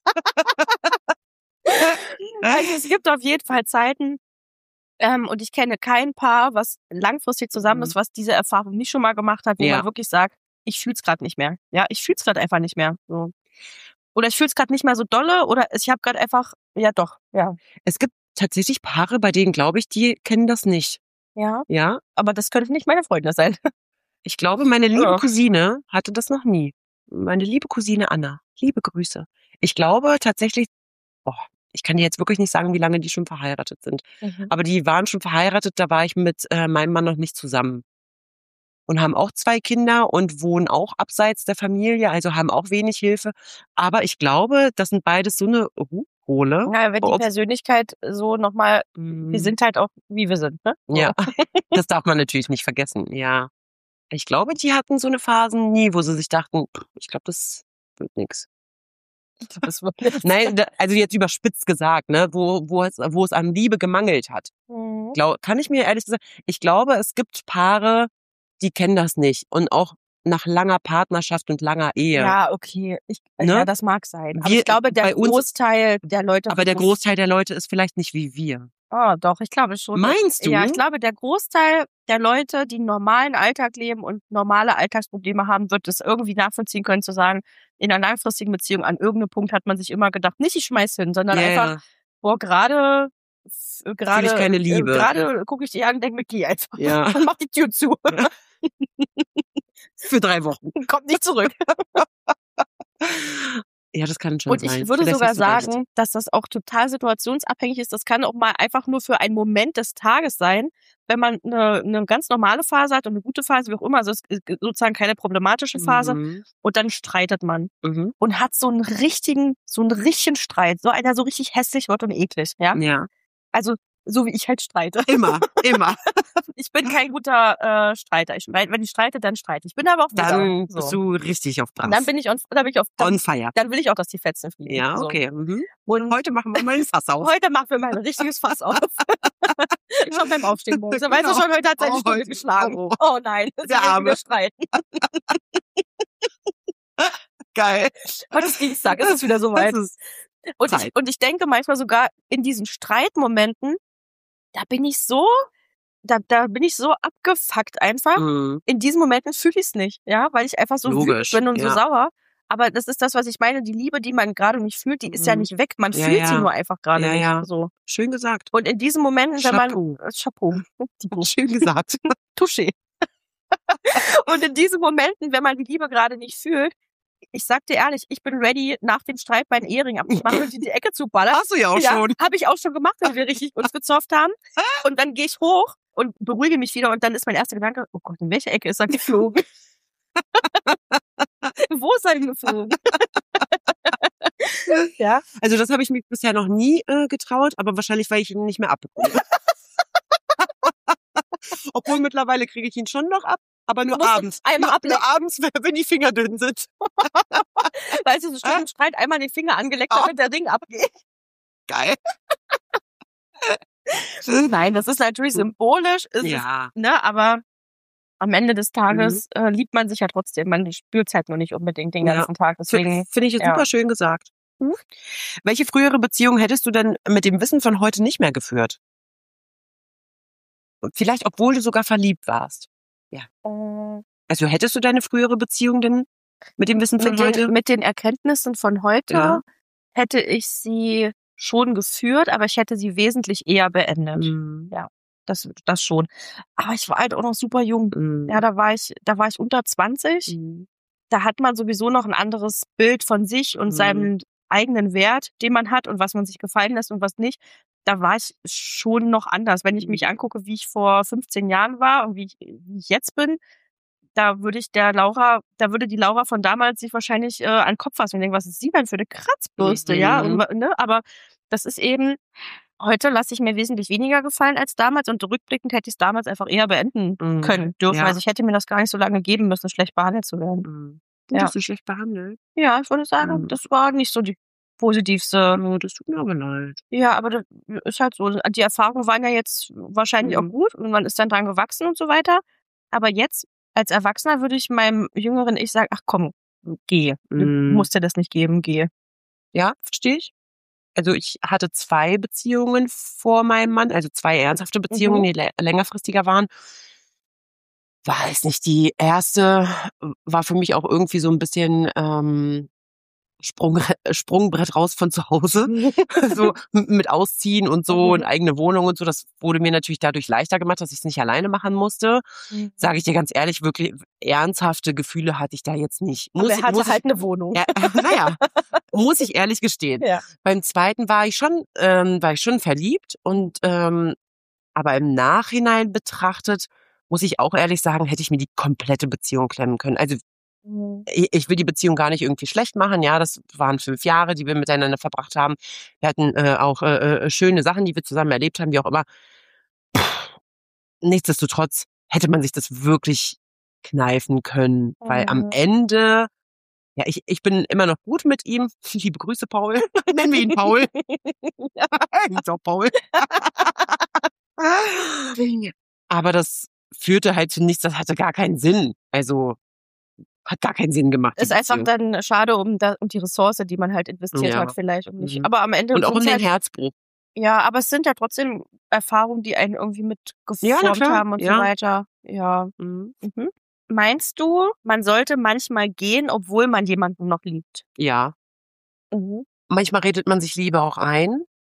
Also es gibt auf jeden Fall Zeiten, ähm, und ich kenne kein Paar, was langfristig zusammen Mhm. ist, was diese Erfahrung nicht schon mal gemacht hat, wo Ja. man wirklich sagt, ich fühl's gerade nicht mehr. Ja, ich fühl's gerade einfach nicht mehr. So. Oder ich fühl's gerade nicht mehr so dolle oder ich habe gerade einfach, ja doch, ja. Es gibt tatsächlich Paare, bei denen glaube ich, die kennen das nicht. Ja, Ja, aber das könnte nicht meine Freundin sein. ich glaube, meine liebe Ja. Cousine hatte das noch nie. Meine liebe Cousine Anna. Liebe Grüße. Ich glaube tatsächlich, boah, ich kann dir jetzt wirklich nicht sagen, wie lange die schon verheiratet sind. Aber die waren schon verheiratet, da war ich mit äh, meinem Mann noch nicht zusammen. Und haben auch zwei Kinder und wohnen auch abseits der Familie, also haben auch wenig Hilfe. Aber ich glaube, das sind beides so eine Ruhpole. Ja, wenn die Ob- Persönlichkeit so nochmal, Mhm. wir sind halt auch, wie wir sind, ne? So. Ja, das darf man natürlich nicht vergessen, ja. Ich glaube, die hatten so eine Phasen nie, wo sie sich dachten, pff, ich glaube, das wird nix. Das wird nichts. Nein, da- also jetzt überspitzt gesagt, ne, wo, wo, es, wo es an Liebe gemangelt hat. Mhm. Glaub, kann ich mir ehrlich gesagt, ich glaube, es gibt Paare, die kennen das nicht. Und auch nach langer Partnerschaft und langer Ehe. Ja, okay. Ich, Ne? Ja, das mag sein. Aber Wir- ich glaube, der bei uns- Großteil der Leute. Aber der versucht- Großteil der Leute ist vielleicht nicht wie wir. Ah, doch, ich glaube schon. Meinst du? Ja, ich glaube, der Großteil der Leute, die einen normalen Alltag leben und normale Alltagsprobleme haben, wird es irgendwie nachvollziehen können, zu sagen, in einer langfristigen Beziehung an irgendeinem Punkt hat man sich immer gedacht, nicht ich schmeiß hin, sondern Ja, einfach, ja. boah, gerade, gerade, ich keine Liebe. Äh, gerade gucke ich dich an und denke mir, geh einfach. Ja. Und mach die Tür zu. Ja. Für drei Wochen. Kommt nicht zurück. Ja, das kann schon und sein. Und ich würde Vielleicht sogar sagen, recht. dass das auch total situationsabhängig ist. Das kann auch mal einfach nur für einen Moment des Tages sein, wenn man eine, eine ganz normale Phase hat und eine gute Phase, wie auch immer. Also es ist sozusagen keine problematische Phase. Mhm. Und dann streitet man. Mhm. Und hat so einen richtigen, so einen richtigen Streit. So einer so richtig hässlich wird und eklig. Ja. Ja. Also, so wie ich halt streite. Immer, immer. Ich bin kein guter äh, Streiter. Ich, wenn ich streite, dann streite ich. Ich bin aber auch Dann so. bist du richtig auf Brass. Dann bin ich on, dann bin ich auf on fire. Dann will ich auch, dass die Fetzen fliegen. Ja, okay. So. Mhm. Und heute machen wir mal ein Fass auf. Heute machen wir mal ein richtiges Fass auf. Schon beim Aufstehen morgens. Genau. Weißt du schon, heute hat seine oh, Stunde heute. geschlagen. Oh, oh nein, das der Arme. Streiten. Geil. Heute ist Dienstag, ist es wieder soweit. Und ich, und ich denke manchmal sogar in diesen Streitmomenten, da bin ich so, da, da bin ich so abgefuckt einfach. Mhm. In diesen Momenten fühle ich es nicht, ja, weil ich einfach so wütend bin und ja. so sauer. Aber das ist das, was ich meine. Die Liebe, die man gerade nicht fühlt, die ist mhm. ja nicht weg. Man ja, fühlt ja. sie nur einfach gerade ja, nicht. Ja. So. Schön gesagt. Und in diesen Momenten, wenn Chapeau. man, Chapeau. Schön gesagt. Touché. Und in diesen Momenten, wenn man die Liebe gerade nicht fühlt, ich sag dir ehrlich, ich bin ready, nach dem Streit meinen Ehering abzumachen und in die Ecke zu ballern. Hast du ja auch ja, schon. Habe ich auch schon gemacht, wenn wir richtig uns gezofft haben. Und dann gehe ich hoch und beruhige mich wieder und dann ist mein erster Gedanke, oh Gott, in welche Ecke ist er geflogen? Wo ist er geflogen? Ja. Also das habe ich mir bisher noch nie äh, getraut, aber wahrscheinlich, weil ich ihn nicht mehr abbekomme. Obwohl mittlerweile kriege ich ihn schon noch ab. Aber nur abends. Einmal nur, nur abends, wenn die Finger dünn sind. Weißt du, so steht im Streit einmal den Finger angeleckt, oh. damit der Ring abgeht. Geil. Nein, das ist natürlich symbolisch. Ist ja. Es, ne, aber am Ende des Tages mhm. äh, liebt man sich ja trotzdem. Man spürt es halt nur nicht unbedingt den ganzen ja. Tag. Deswegen finde ich jetzt ja. super schön gesagt. Mhm. Welche frühere Beziehung hättest du denn mit dem Wissen von heute nicht mehr geführt? Vielleicht, obwohl du sogar verliebt warst. Ja. Äh, also hättest du deine frühere Beziehung denn mit dem Wissen von mit heute? Den, mit den Erkenntnissen von heute ja. hätte ich sie schon geführt, aber ich hätte sie wesentlich eher beendet. Mhm. Ja, das, das schon. Aber ich war halt auch noch super jung. Mhm. Ja, da war ich, da war ich unter zwanzig. Mhm. Da hat man sowieso noch ein anderes Bild von sich und mhm. seinem eigenen Wert, den man hat und was man sich gefallen lässt und was nicht. Da war ich schon noch anders. Wenn ich mich angucke, wie ich vor fünfzehn Jahren war und wie ich, wie ich jetzt bin, da würde ich der Laura, da würde die Laura von damals sich wahrscheinlich äh, an den Kopf fassen und denken, was ist sie denn für eine Kratzbürste, mhm. ja? Und, ne? Aber das ist eben, heute lasse ich mir wesentlich weniger gefallen als damals und rückblickend hätte ich es damals einfach eher beenden mhm. können dürfen. Ja. Also ich hätte mir das gar nicht so lange geben müssen, schlecht behandelt zu werden. Mhm. Ja. Hast du schlecht behandelt? Ja, ich würde sagen, mhm. das war nicht so die positivste. Oh, das tut mir aber leid. Ja, aber das ist halt so. Die Erfahrungen waren ja jetzt wahrscheinlich mhm. auch gut und man ist dann dran gewachsen und so weiter. Aber jetzt, als Erwachsener, würde ich meinem jüngeren Ich sagen, ach komm, geh. Mhm. Du musst dir das nicht geben, geh. Ja, verstehe ich. Also ich hatte zwei Beziehungen vor meinem Mann, also zwei ernsthafte Beziehungen, mhm. die l- längerfristiger waren. Weiß nicht, die erste war für mich auch irgendwie so ein bisschen ähm, Sprung, Sprungbrett raus von zu Hause, so mit Ausziehen und so und eigene Wohnung und so. Das wurde mir natürlich dadurch leichter gemacht, dass ich es nicht alleine machen musste. Mhm. Sage ich dir ganz ehrlich, wirklich ernsthafte Gefühle hatte ich da jetzt nicht. Muss, Aber er hatte muss halt ich, eine Wohnung. Ja, naja, muss ich ehrlich gestehen. Ja. Beim zweiten war ich schon, ähm, war ich schon verliebt und ähm, aber im Nachhinein betrachtet muss ich auch ehrlich sagen, hätte ich mir die komplette Beziehung klemmen können. Also ich will die Beziehung gar nicht irgendwie schlecht machen. Ja, das waren fünf Jahre, die wir miteinander verbracht haben. Wir hatten äh, auch äh, schöne Sachen, die wir zusammen erlebt haben, wie auch immer. Pff, nichtsdestotrotz hätte man sich das wirklich kneifen können, mhm. weil am Ende, ja, ich, ich bin immer noch gut mit ihm. Liebe Grüße, Paul. Nennen wir ihn Paul. Ja, doch, Paul. Aber das führte halt zu nichts, das hatte gar keinen Sinn. Also hat gar keinen Sinn gemacht. Ist einfach dann schade um, da, um die Ressource, die man halt investiert ja. hat vielleicht und nicht. Mhm. Aber am Ende und auch um den halt, Herzbruch. Ja, aber es sind ja trotzdem Erfahrungen, die einen irgendwie mitgeformt ja, haben und ja. so weiter. Ja. Mhm. Mhm. Meinst du, man sollte manchmal gehen, obwohl man jemanden noch liebt? Ja. Mhm. Manchmal redet man sich Liebe auch ein.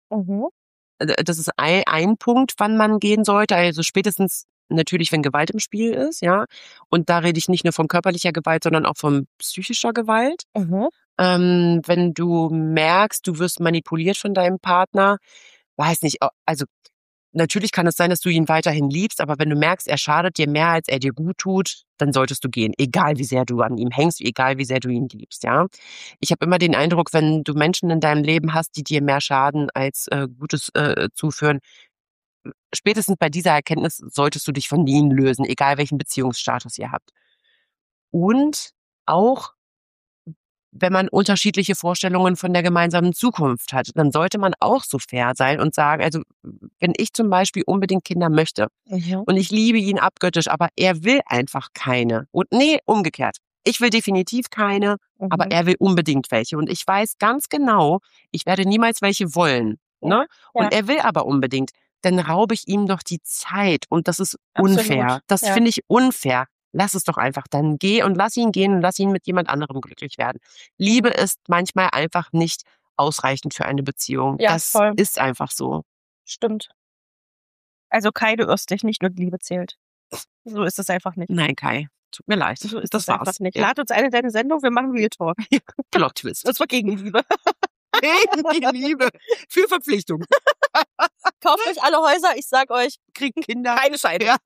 Mhm. Das ist ein, ein Punkt, wann man gehen sollte. Also spätestens natürlich, wenn Gewalt im Spiel ist, ja. Und da rede ich nicht nur von körperlicher Gewalt, sondern auch von psychischer Gewalt. Mhm. Ähm, wenn du merkst, du wirst manipuliert von deinem Partner, weiß nicht, also natürlich kann es sein, dass du ihn weiterhin liebst, aber wenn du merkst, er schadet dir mehr, als er dir gut tut, dann solltest du gehen. Egal, wie sehr du an ihm hängst, egal, wie sehr du ihn liebst, ja. Ich habe immer den Eindruck, wenn du Menschen in deinem Leben hast, die dir mehr schaden, als äh, Gutes äh, zuführen, spätestens bei dieser Erkenntnis solltest du dich von ihnen lösen, egal welchen Beziehungsstatus ihr habt. Und auch wenn man unterschiedliche Vorstellungen von der gemeinsamen Zukunft hat, dann sollte man auch so fair sein und sagen, also wenn ich zum Beispiel unbedingt Kinder möchte Mhm. und ich liebe ihn abgöttisch, aber er will einfach keine. Und nee, umgekehrt. Ich will definitiv keine, Mhm. aber er will unbedingt welche. Und ich weiß ganz genau, ich werde niemals welche wollen. Ja. Ne? Ja. Und er will aber unbedingt. Dann raube ich ihm doch die Zeit. Und das ist Absolut. unfair. Das Ja. finde ich unfair. Lass es doch einfach dann. Geh und lass ihn gehen und lass ihn mit jemand anderem glücklich werden. Liebe ist manchmal einfach nicht ausreichend für eine Beziehung. Ja, das voll. ist einfach so. Stimmt. Also Kai, du irrst dich, nicht nur die Liebe zählt. So ist es einfach nicht. Nein, Kai. Tut mir leid. So ist das es war's. einfach nicht. Ja. Lad uns eine deine Sendung, wir machen Real Talk. Plot Twist. Das war gegen die Liebe. Gegen die Liebe. Für Verpflichtung. Kauft euch alle Häuser, ich sag euch, Kriegen Kinder. keine Scheide. Ja.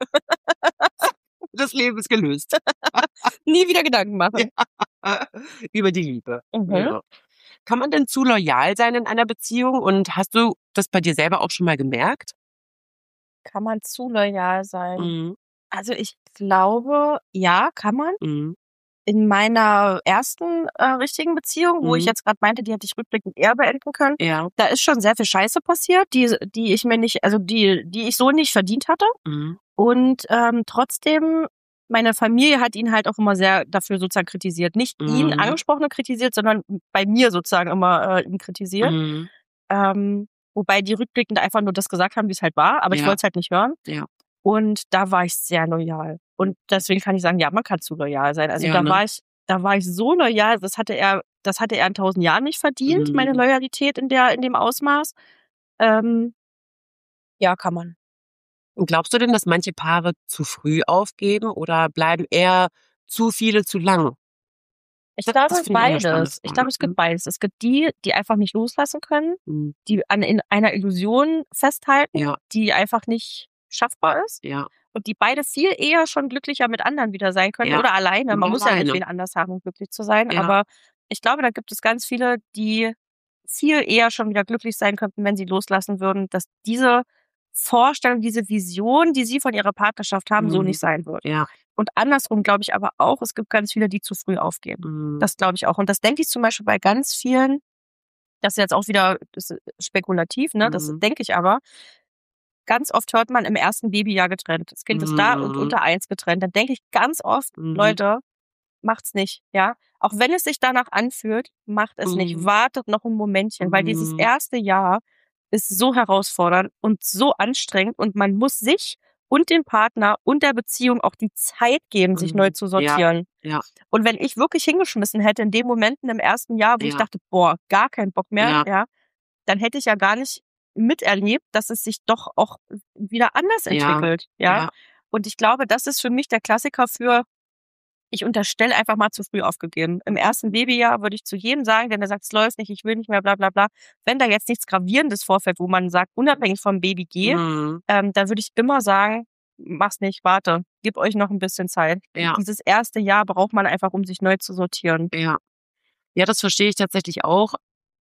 Das Leben ist gelöst. Nie wieder Gedanken machen. Ja. Über die Liebe. Mhm. Ja. Kann man denn zu loyal sein in einer Beziehung? Und hast du das bei dir selber auch schon mal gemerkt? Kann man zu loyal sein? Mhm. Also ich glaube, ja, kann man. Mhm. In meiner ersten äh, richtigen Beziehung, wo Mhm. ich jetzt gerade meinte, die hätte ich rückblickend eher beenden können, Ja. da ist schon sehr viel Scheiße passiert, die, die ich mir nicht, also die, die ich so nicht verdient hatte. Mhm. Und ähm, trotzdem, meine Familie hat ihn halt auch immer sehr dafür sozusagen kritisiert. Nicht ihn Mhm. angesprochen und kritisiert, sondern bei mir sozusagen immer äh, ihn kritisiert. Mhm. Ähm, wobei die rückblickend einfach nur das gesagt haben, wie es halt war, aber ich Ja. wollte es halt nicht hören. Ja. Und da war ich sehr loyal. Und deswegen kann ich sagen, ja, man kann zu loyal sein. Also Ja, da ne? war ich, da war ich so loyal, das hatte er, das hatte er in tausend Jahren nicht verdient, Mhm. meine Loyalität in der, in dem Ausmaß. Ähm, ja, kann man. Und glaubst du denn, dass manche Paare zu früh aufgeben oder bleiben eher zu viele zu lang? Ich Das- glaube das finde ich eine spannende beides. Ich Frage. glaube, es gibt beides. Es gibt die, die einfach nicht loslassen können, Mhm. die an in einer Illusion festhalten, Ja, die einfach nicht schaffbar ist. ja. Und die beide viel eher schon glücklicher mit anderen wieder sein können Ja. oder alleine. Man Oder muss ja nicht alleine. wen anders haben, um glücklich zu sein. Ja. Aber ich glaube, da gibt es ganz viele, die viel eher schon wieder glücklich sein könnten, wenn sie loslassen würden, dass diese Vorstellung, diese Vision, die sie von ihrer Partnerschaft haben, so Mhm. nicht sein wird. Ja. Und andersrum glaube ich aber auch, es gibt ganz viele, die zu früh aufgeben. Mhm. Das glaube ich auch. Und das denke ich zum Beispiel bei ganz vielen, das ist jetzt auch wieder das ist spekulativ, ne? Das Mhm. denke ich aber. Ganz oft hört man im ersten Babyjahr getrennt. Das Kind ist da und Mhm. unter eins getrennt. Dann denke ich ganz oft, Mhm. Leute, macht's nicht, ja. Auch wenn es sich danach anfühlt, macht es nicht. Mhm. Wartet noch ein Momentchen, weil dieses Mhm. erste Jahr ist so herausfordernd und so anstrengend und man muss sich und dem Partner und der Beziehung auch die Zeit geben, sich Mhm. neu zu Ja. sortieren. Ja. Und wenn ich wirklich hingeschmissen hätte in den Momenten im ersten Jahr, wo ich Ja. dachte, boah, gar keinen Bock mehr, Ja. ja, dann hätte ich ja gar nicht miterlebt, dass es sich doch auch wieder anders Ja. entwickelt, ja. Ja. Und ich glaube, das ist für mich der Klassiker für, ich unterstelle einfach mal zu früh aufgegeben. Im ersten Babyjahr würde ich zu jedem sagen, der sagt, es läuft nicht, ich will nicht mehr, bla bla bla. Wenn da jetzt nichts Gravierendes vorfällt, wo man sagt, unabhängig vom Baby geh, Mhm. ähm, dann würde ich immer sagen, mach's nicht, warte, gib euch noch ein bisschen Zeit. Ja. Dieses erste Jahr braucht man einfach, um sich neu zu sortieren. Ja. Ja, das verstehe ich tatsächlich auch.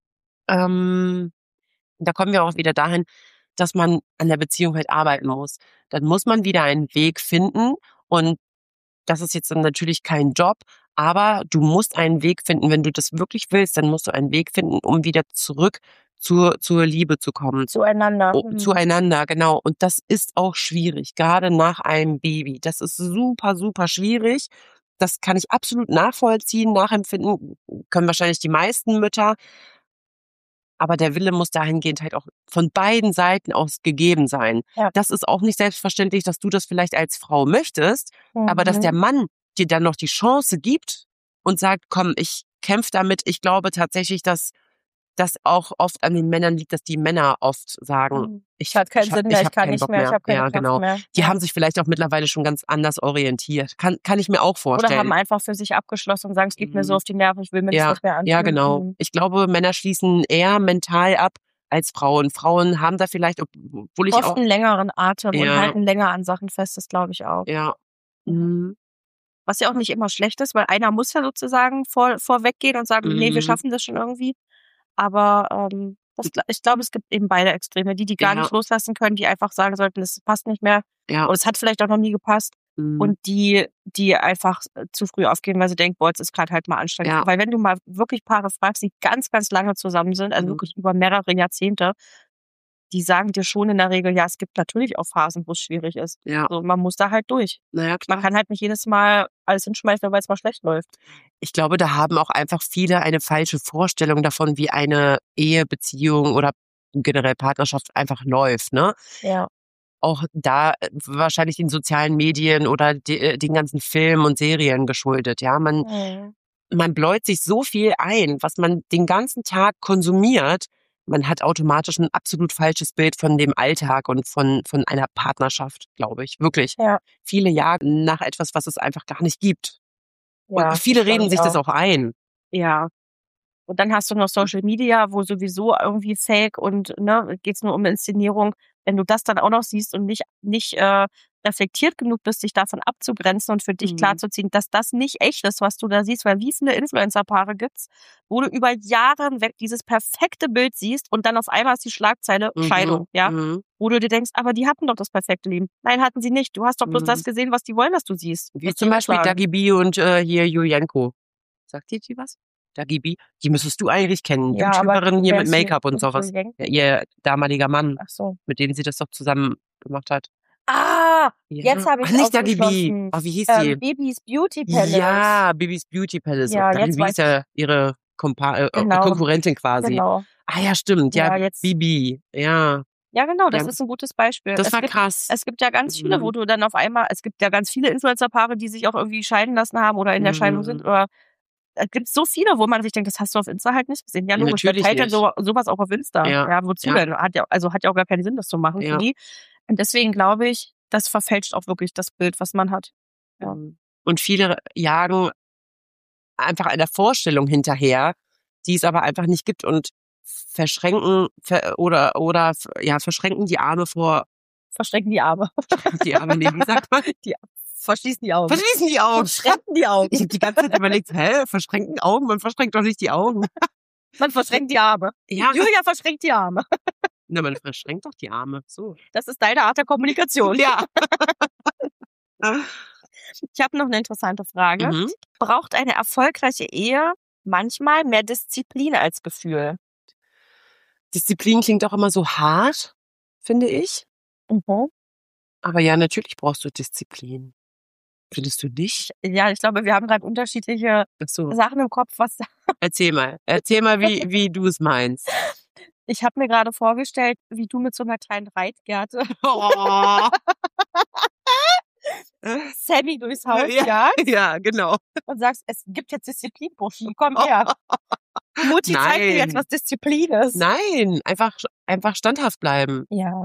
Ähm, da kommen wir auch wieder dahin, dass man an der Beziehung halt arbeiten muss. Dann muss man wieder einen Weg finden und das ist jetzt dann natürlich kein Job, aber du musst einen Weg finden, wenn du das wirklich willst, dann musst du einen Weg finden, um wieder zurück zur, zur Liebe zu kommen. Zueinander. Oh, Mhm. zueinander, genau. Und das ist auch schwierig, gerade nach einem Baby. Das ist super, super schwierig. Das kann ich absolut nachvollziehen, nachempfinden, können wahrscheinlich die meisten Mütter. Aber der Wille muss dahingehend halt auch von beiden Seiten aus gegeben sein. Ja. Das ist auch nicht selbstverständlich, dass du das vielleicht als Frau möchtest, Mhm. aber dass der Mann dir dann noch die Chance gibt und sagt, komm, ich kämpfe damit. Ich glaube tatsächlich, dass das auch oft an den Männern liegt, dass die Männer oft sagen, ich hat keinen Sinn mehr, ich, ich kann nicht mehr, ich habe keine ja, Kraft genau. mehr. Die ja. haben sich vielleicht auch mittlerweile schon ganz anders orientiert. Kann, kann ich mir auch vorstellen. Oder haben einfach für sich abgeschlossen und sagen, es geht mhm. mir so auf die Nerven, ich will mir ja, das nicht mehr antun. Ja, genau. Mhm. Ich glaube, Männer schließen eher mental ab als Frauen. Frauen haben da vielleicht, obwohl ich oft auch... einen längeren Atem ja. und halten länger an Sachen fest, das glaube ich auch. Ja. Mhm. Was ja auch nicht immer schlecht ist, weil einer muss ja sozusagen vor, vorweggehen und sagen, mhm. nee, wir schaffen das schon irgendwie. Aber ähm, das, ich glaube, es gibt eben beide Extreme. Die, die gar ja. nicht loslassen können, die einfach sagen sollten, es passt nicht mehr. Ja. Oder es hat vielleicht auch noch nie gepasst. Mhm. Und die, die einfach zu früh aufgehen, weil sie denken, boah, jetzt ist gerade halt mal anstrengend. Ja. Weil wenn du mal wirklich Paare fragst, die ganz, ganz lange zusammen sind, also mhm. wirklich über mehrere Jahrzehnte, die sagen dir schon in der Regel, ja, es gibt natürlich auch Phasen, wo es schwierig ist. Ja. Also man muss da halt durch. Naja, klar. Man kann halt nicht jedes Mal alles hinschmeißen, weil es mal schlecht läuft. Ich glaube, da haben auch einfach viele eine falsche Vorstellung davon, wie eine Ehe, Beziehung oder generell Partnerschaft einfach läuft, ne? Ja. Auch da wahrscheinlich den sozialen Medien oder die, den ganzen Filmen und Serien geschuldet, ja. Man, mhm. man bläut sich so viel ein, was man den ganzen Tag konsumiert. Man hat automatisch ein absolut falsches Bild von dem Alltag und von, von einer Partnerschaft, glaube ich. Wirklich. Ja. Viele jagen nach etwas, was es einfach gar nicht gibt. Ja, und viele reden sich auch. das auch ein. Ja. Und dann hast du noch Social Media, wo sowieso irgendwie Fake und ne, geht's nur um Inszenierung. Wenn du das dann auch noch siehst und nicht, nicht äh, reflektiert genug bist, dich davon abzugrenzen und für dich mhm. klarzuziehen, dass das nicht echt ist, was du da siehst, weil wie viele Influencer-Paare gibt's, wo du über Jahre hinweg dieses perfekte Bild siehst und dann auf einmal ist die Schlagzeile mhm. Scheidung, ja, mhm. wo du dir denkst, aber die hatten doch das perfekte Leben. Nein, hatten sie nicht. Du hast doch bloß mhm. das gesehen, was die wollen, dass du siehst. Wie zum Beispiel Dagi B und äh, hier Julienko. Sagt dir die was? Dagi B? Die müsstest du eigentlich kennen. Ja, YouTuberin hier mit Make-up und sowas. Ja, ihr damaliger Mann, Ach so. mit dem sie das doch zusammen gemacht hat. Ah, ja. Jetzt habe ich Ach, nicht Dagi B. Ach, wie hieß sie? Ähm, Bibis Beauty Palace. Ja, Bibis Beauty Palace. Ja, Dagi jetzt B ist ja ihre Kompa äh, genau. Konkurrentin quasi. Genau. Ah ja, stimmt. Ja, ja jetzt. Bibi. Ja. Ja, genau, das ja. ist ein gutes Beispiel. Das es war gibt, krass. Es gibt ja ganz viele, wo du dann auf einmal, es gibt ja ganz viele Influencer-Paare, die sich auch irgendwie scheiden lassen haben oder in der mhm. Scheidung sind. Oder es gibt so viele, wo man sich denkt, das hast du auf Insta halt nicht gesehen. Ja, logisch, wer teilt denn so, sowas auch auf Insta? Ja, ja wozu ja. denn? Hat ja, also hat ja auch gar keinen Sinn, das zu machen. Ja. Und deswegen glaube ich, das verfälscht auch wirklich das Bild, was man hat. Ja. Und viele jagen einfach einer Vorstellung hinterher, die es aber einfach nicht gibt und verschränken ver, oder oder ja verschränken die Arme vor verschränken die Arme die Arme nee, wie sagt man die verschließen die Augen verschließen die Augen verschränken die Augen ich habe die ganze Zeit überlegt, hä, verschränken Augen, man verschränkt doch nicht die Augen. Man verschränkt die Arme. Ja. Julia verschränkt die Arme. Na, man verschränkt doch die Arme. So. Das ist deine Art der Kommunikation. Ja. Ich habe noch eine interessante Frage. Mhm. Braucht eine erfolgreiche Ehe manchmal mehr Disziplin als Gefühl? Disziplin klingt auch immer so hart, finde ich. Mhm. Aber ja, natürlich brauchst du Disziplin. Findest du nicht? Ja, ich glaube, wir haben gerade unterschiedliche so. Sachen im Kopf. Was Erzähl mal. Erzähl mal, wie, wie du es meinst. Ich habe mir gerade vorgestellt, wie du mit so einer kleinen Reitgerte oh. Sammy durchs Haus ja, jagst. Ja, genau. Und sagst, es gibt jetzt Disziplin, Burschen, komm her. Mutti Nein. zeigt dir jetzt, was Disziplin ist. Nein, einfach, einfach standhaft bleiben. Ja.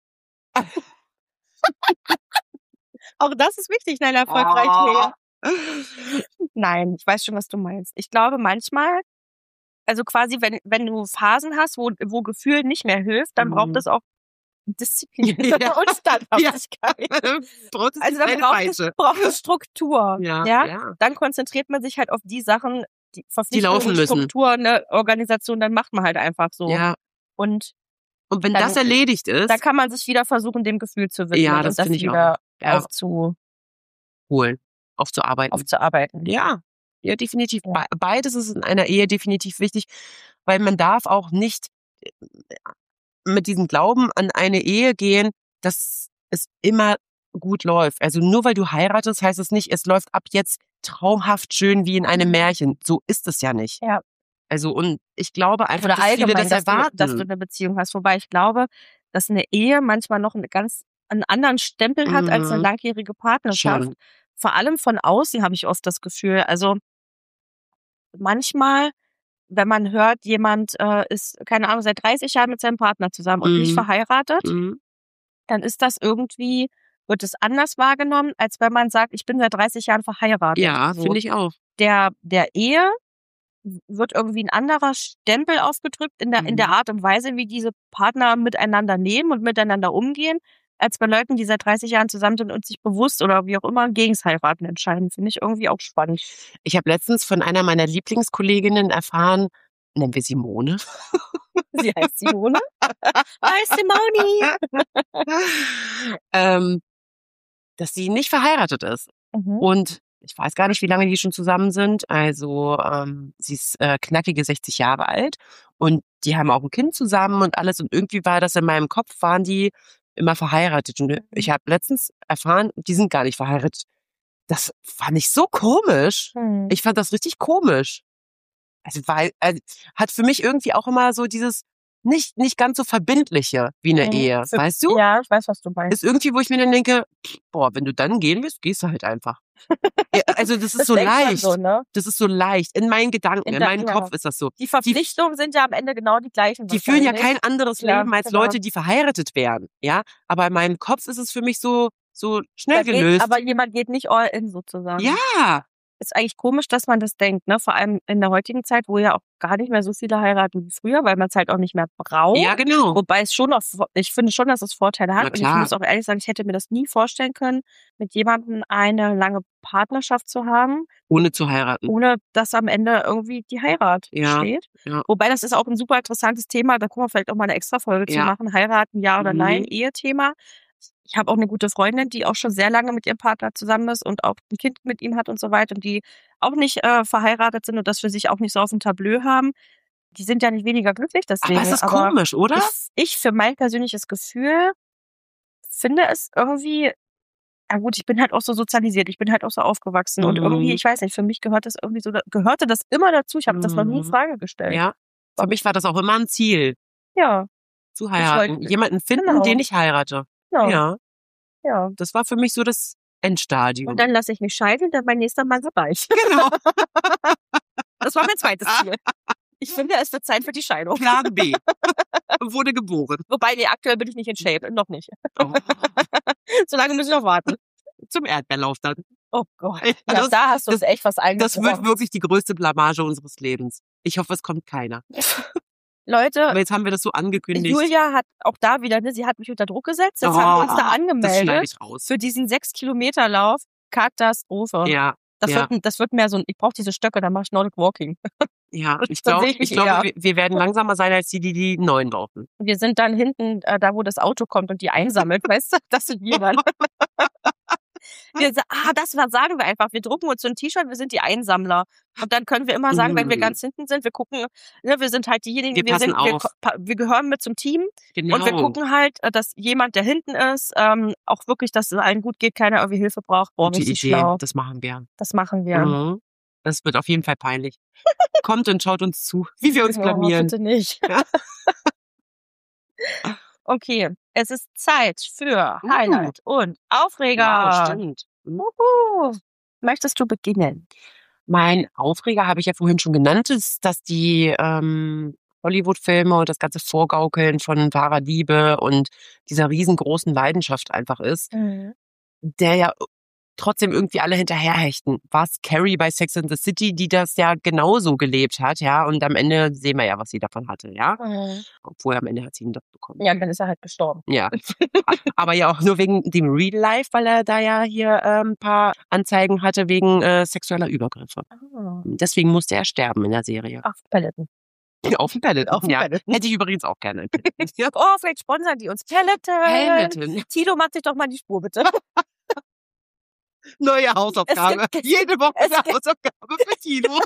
Auch das ist wichtig in einer erfolgreichen Ehe. Nein, ich weiß schon, was du meinst. Ich glaube manchmal, also quasi, wenn, wenn du Phasen hast, wo, wo Gefühl nicht mehr hilft, dann mhm. braucht es auch Disziplin ja. und Standhaftigkeit. Ja. Also dann braucht es, braucht es Struktur. Ja, ja? ja. Dann konzentriert man sich halt auf die Sachen, die die laufen müssen. Struktur, eine Organisation, dann macht man halt einfach so. Ja. Und, und wenn dann, das erledigt ist, dann kann man sich wieder versuchen, dem Gefühl zu widmen. Ja, das, und das finde ich wieder auch. Ja. aufzuholen. Aufzuarbeiten. Aufzuarbeiten. Ja. Ja, definitiv. Ja. Beides ist in einer Ehe definitiv wichtig, weil man darf auch nicht mit diesem Glauben an eine Ehe gehen, dass es immer gut läuft. Also nur weil du heiratest, heißt es nicht, es läuft ab jetzt traumhaft schön wie in einem Märchen. So ist es ja nicht. Ja. Also und ich glaube einfach, Oder dass viele das dass erwarten. Du, dass du eine Beziehung hast. Wobei ich glaube, dass eine Ehe manchmal noch eine ganz einen anderen Stempel hat mhm. als eine langjährige Partnerschaft. Schon. Vor allem von außen habe ich oft das Gefühl, also manchmal wenn man hört, jemand äh, ist, keine Ahnung, seit dreißig Jahren mit seinem Partner zusammen und Mhm. nicht verheiratet, Mhm. dann ist das irgendwie, wird es anders wahrgenommen, als wenn man sagt, ich bin seit dreißig Jahren verheiratet. Ja, so. finde ich auch. Der, der Ehe wird irgendwie ein anderer Stempel aufgedrückt in der, in der Mhm. Art und Weise, wie diese Partner miteinander leben und miteinander umgehen, als bei Leuten, die seit dreißig Jahren zusammen sind und sich bewusst oder wie auch immer gegens Heiraten entscheiden. Finde ich irgendwie auch spannend. Ich habe letztens von einer meiner Lieblingskolleginnen erfahren, nennen wir Simone. Sie heißt Simone. Hi Simone. ähm, dass sie nicht verheiratet ist. Mhm. Und ich weiß gar nicht, wie lange die schon zusammen sind. Also ähm, sie ist äh, knackige sechzig Jahre alt und die haben auch ein Kind zusammen und alles. Und irgendwie war das in meinem Kopf, waren die immer verheiratet. Und ich habe letztens erfahren, die sind gar nicht verheiratet. Das fand ich so komisch. Hm. Ich fand das richtig komisch. Also weil also, hat für mich irgendwie auch immer so dieses nicht nicht ganz so verbindliche wie eine Mhm. Ehe, Für- weißt du? Ja, ich weiß, was du meinst. Ist irgendwie, wo ich mir dann denke, boah, wenn du dann gehen willst, gehst du halt einfach. Ja, also das ist Das so denkt man leicht. so, ne? Das ist so leicht. In meinen Gedanken, In in, der- meinem ja. Kopf ist das so. Die Verpflichtungen sind ja am Ende genau die gleichen. Die führen ja wahrscheinlich. kein anderes Ja, Leben als genau. Leute, die verheiratet werden. Ja, aber in meinem Kopf ist es für mich so so schnell Da geht, gelöst. aber jemand geht nicht all in sozusagen. Ja, Ist eigentlich komisch, dass man das denkt, ne? Vor allem in der heutigen Zeit, wo ja auch gar nicht mehr so viele heiraten wie früher, weil man es halt auch nicht mehr braucht. ja genau. Wobei es schon noch, ich finde schon, dass es Vorteile hat. Na Und ich klar. muss auch ehrlich sagen, ich hätte mir das nie vorstellen können, mit jemandem eine lange Partnerschaft zu haben, Ohne zu heiraten. ohne dass am Ende irgendwie die Heirat Ja, steht. ja. Wobei das ist auch ein super interessantes Thema, da können wir vielleicht auch mal eine extra Folge zu Ja. machen. Heiraten, ja oder Mhm. nein, Ehethema. Ich habe auch eine gute Freundin, die auch schon sehr lange mit ihrem Partner zusammen ist und auch ein Kind mit ihm hat und so weiter und die auch nicht äh, verheiratet sind und das für sich auch nicht so auf dem Tableau haben. Die sind ja nicht weniger glücklich deswegen. Aber es ist aber komisch, oder? Ich, ich für mein persönliches Gefühl finde es irgendwie, ja gut, ich bin halt auch so sozialisiert, ich bin halt auch so aufgewachsen und Mhm. irgendwie, ich weiß nicht, für mich gehört das irgendwie so, gehörte das immer dazu. Ich habe das noch nie in Mhm. Frage gestellt. Ja. Für mich war das auch immer ein Ziel, Ja, zu heiraten. wollte- Jemanden finden, genau. den ich heirate. genau. Ja, ja. das war für mich so das Endstadium. Und dann lasse ich mich scheiden, dann mein nächster Mann wird reich. Genau. Das war mein zweites Ziel. Ich finde, es wird Zeit für die Scheidung. Plan B. Wurde geboren. Wobei, nee, aktuell bin ich nicht in Shape. Noch nicht. Oh. So lange müssen wir noch warten. Zum Erdbeerlauf dann. Oh Gott. Ja, Ja, das- da hast du uns echt was Das eingebracht. wird wirklich die größte Blamage unseres Lebens. Ich hoffe, es kommt keiner. Leute, Aber jetzt haben wir das so angekündigt. Julia hat auch da wieder, ne, sie hat mich unter Druck gesetzt. Jetzt haben wir uns da Oh, das schneide angemeldet ich raus. für diesen sechs Kilometer Lauf. Katastrophe. Ja, Das, ja. wird, ein- das wird mehr so ein, ich brauche diese Stöcke, dann mache ich Nordic Walking. ja. Ich Dann glaube, sehe ich mich ich glaube, eher. wir, wir werden langsamer sein als die, die die neuen laufen. Wir sind dann hinten, äh, da wo das Auto kommt und die einsammelt, weißt du? Das sind wir dann. Wir, sa- ah, das war, sagen wir einfach. Wir drucken uns so ein T-Shirt, wir sind die Einsammler. Und dann können wir immer sagen, wenn wir Mhm. ganz hinten sind, wir gucken, ne, wir sind halt diejenigen, Wir passen sind, wir, auf. ko- pa- wir gehören mit zum Team Genau. und wir gucken halt, äh, dass jemand, der hinten ist, ähm, auch wirklich, dass es allen gut geht, keiner irgendwie Hilfe braucht. Boah, Gute richtig Idee. schlau. Das machen wir. Das machen wir. Mhm. Das wird auf jeden Fall peinlich. Kommt und schaut uns zu, wie wir uns Oh, blamieren. bitte nicht. Ja. Okay, es ist Zeit für Uh. Highlight und Aufreger. Wow, stimmt. Uhu. Möchtest du beginnen? Mein Aufreger habe ich ja vorhin schon genannt, ist, dass die ähm, Hollywood-Filme und das ganze Vorgaukeln von wahrer Liebe und dieser riesengroßen Leidenschaft einfach ist, der ja trotzdem irgendwie alle hinterherhechten. Was Carrie bei Sex and the City, die das ja genauso gelebt hat, ja, und am Ende sehen wir ja, was sie davon hatte, ja. Mhm. Obwohl am Ende hat sie ihn doch bekommen. Ja, dann ist er halt gestorben. Ja, aber ja auch nur wegen dem Real Life, weil er da ja hier ähm, ein paar Anzeigen hatte wegen äh, sexueller Übergriffe. Ah. Deswegen musste er sterben in der Serie. Ach, Pelleten. Auf dem Pellet. Auf dem ja. Pelleten. Hätte ich übrigens auch gerne ein Pellet. Ja. Oh, vielleicht sponsern die uns. Pelleten. Hamilton. Tilo, mach dich doch mal die Spur, bitte. Neue Hausaufgabe. Es gibt- Jede Woche es eine gibt- Hausaufgabe für Tilo.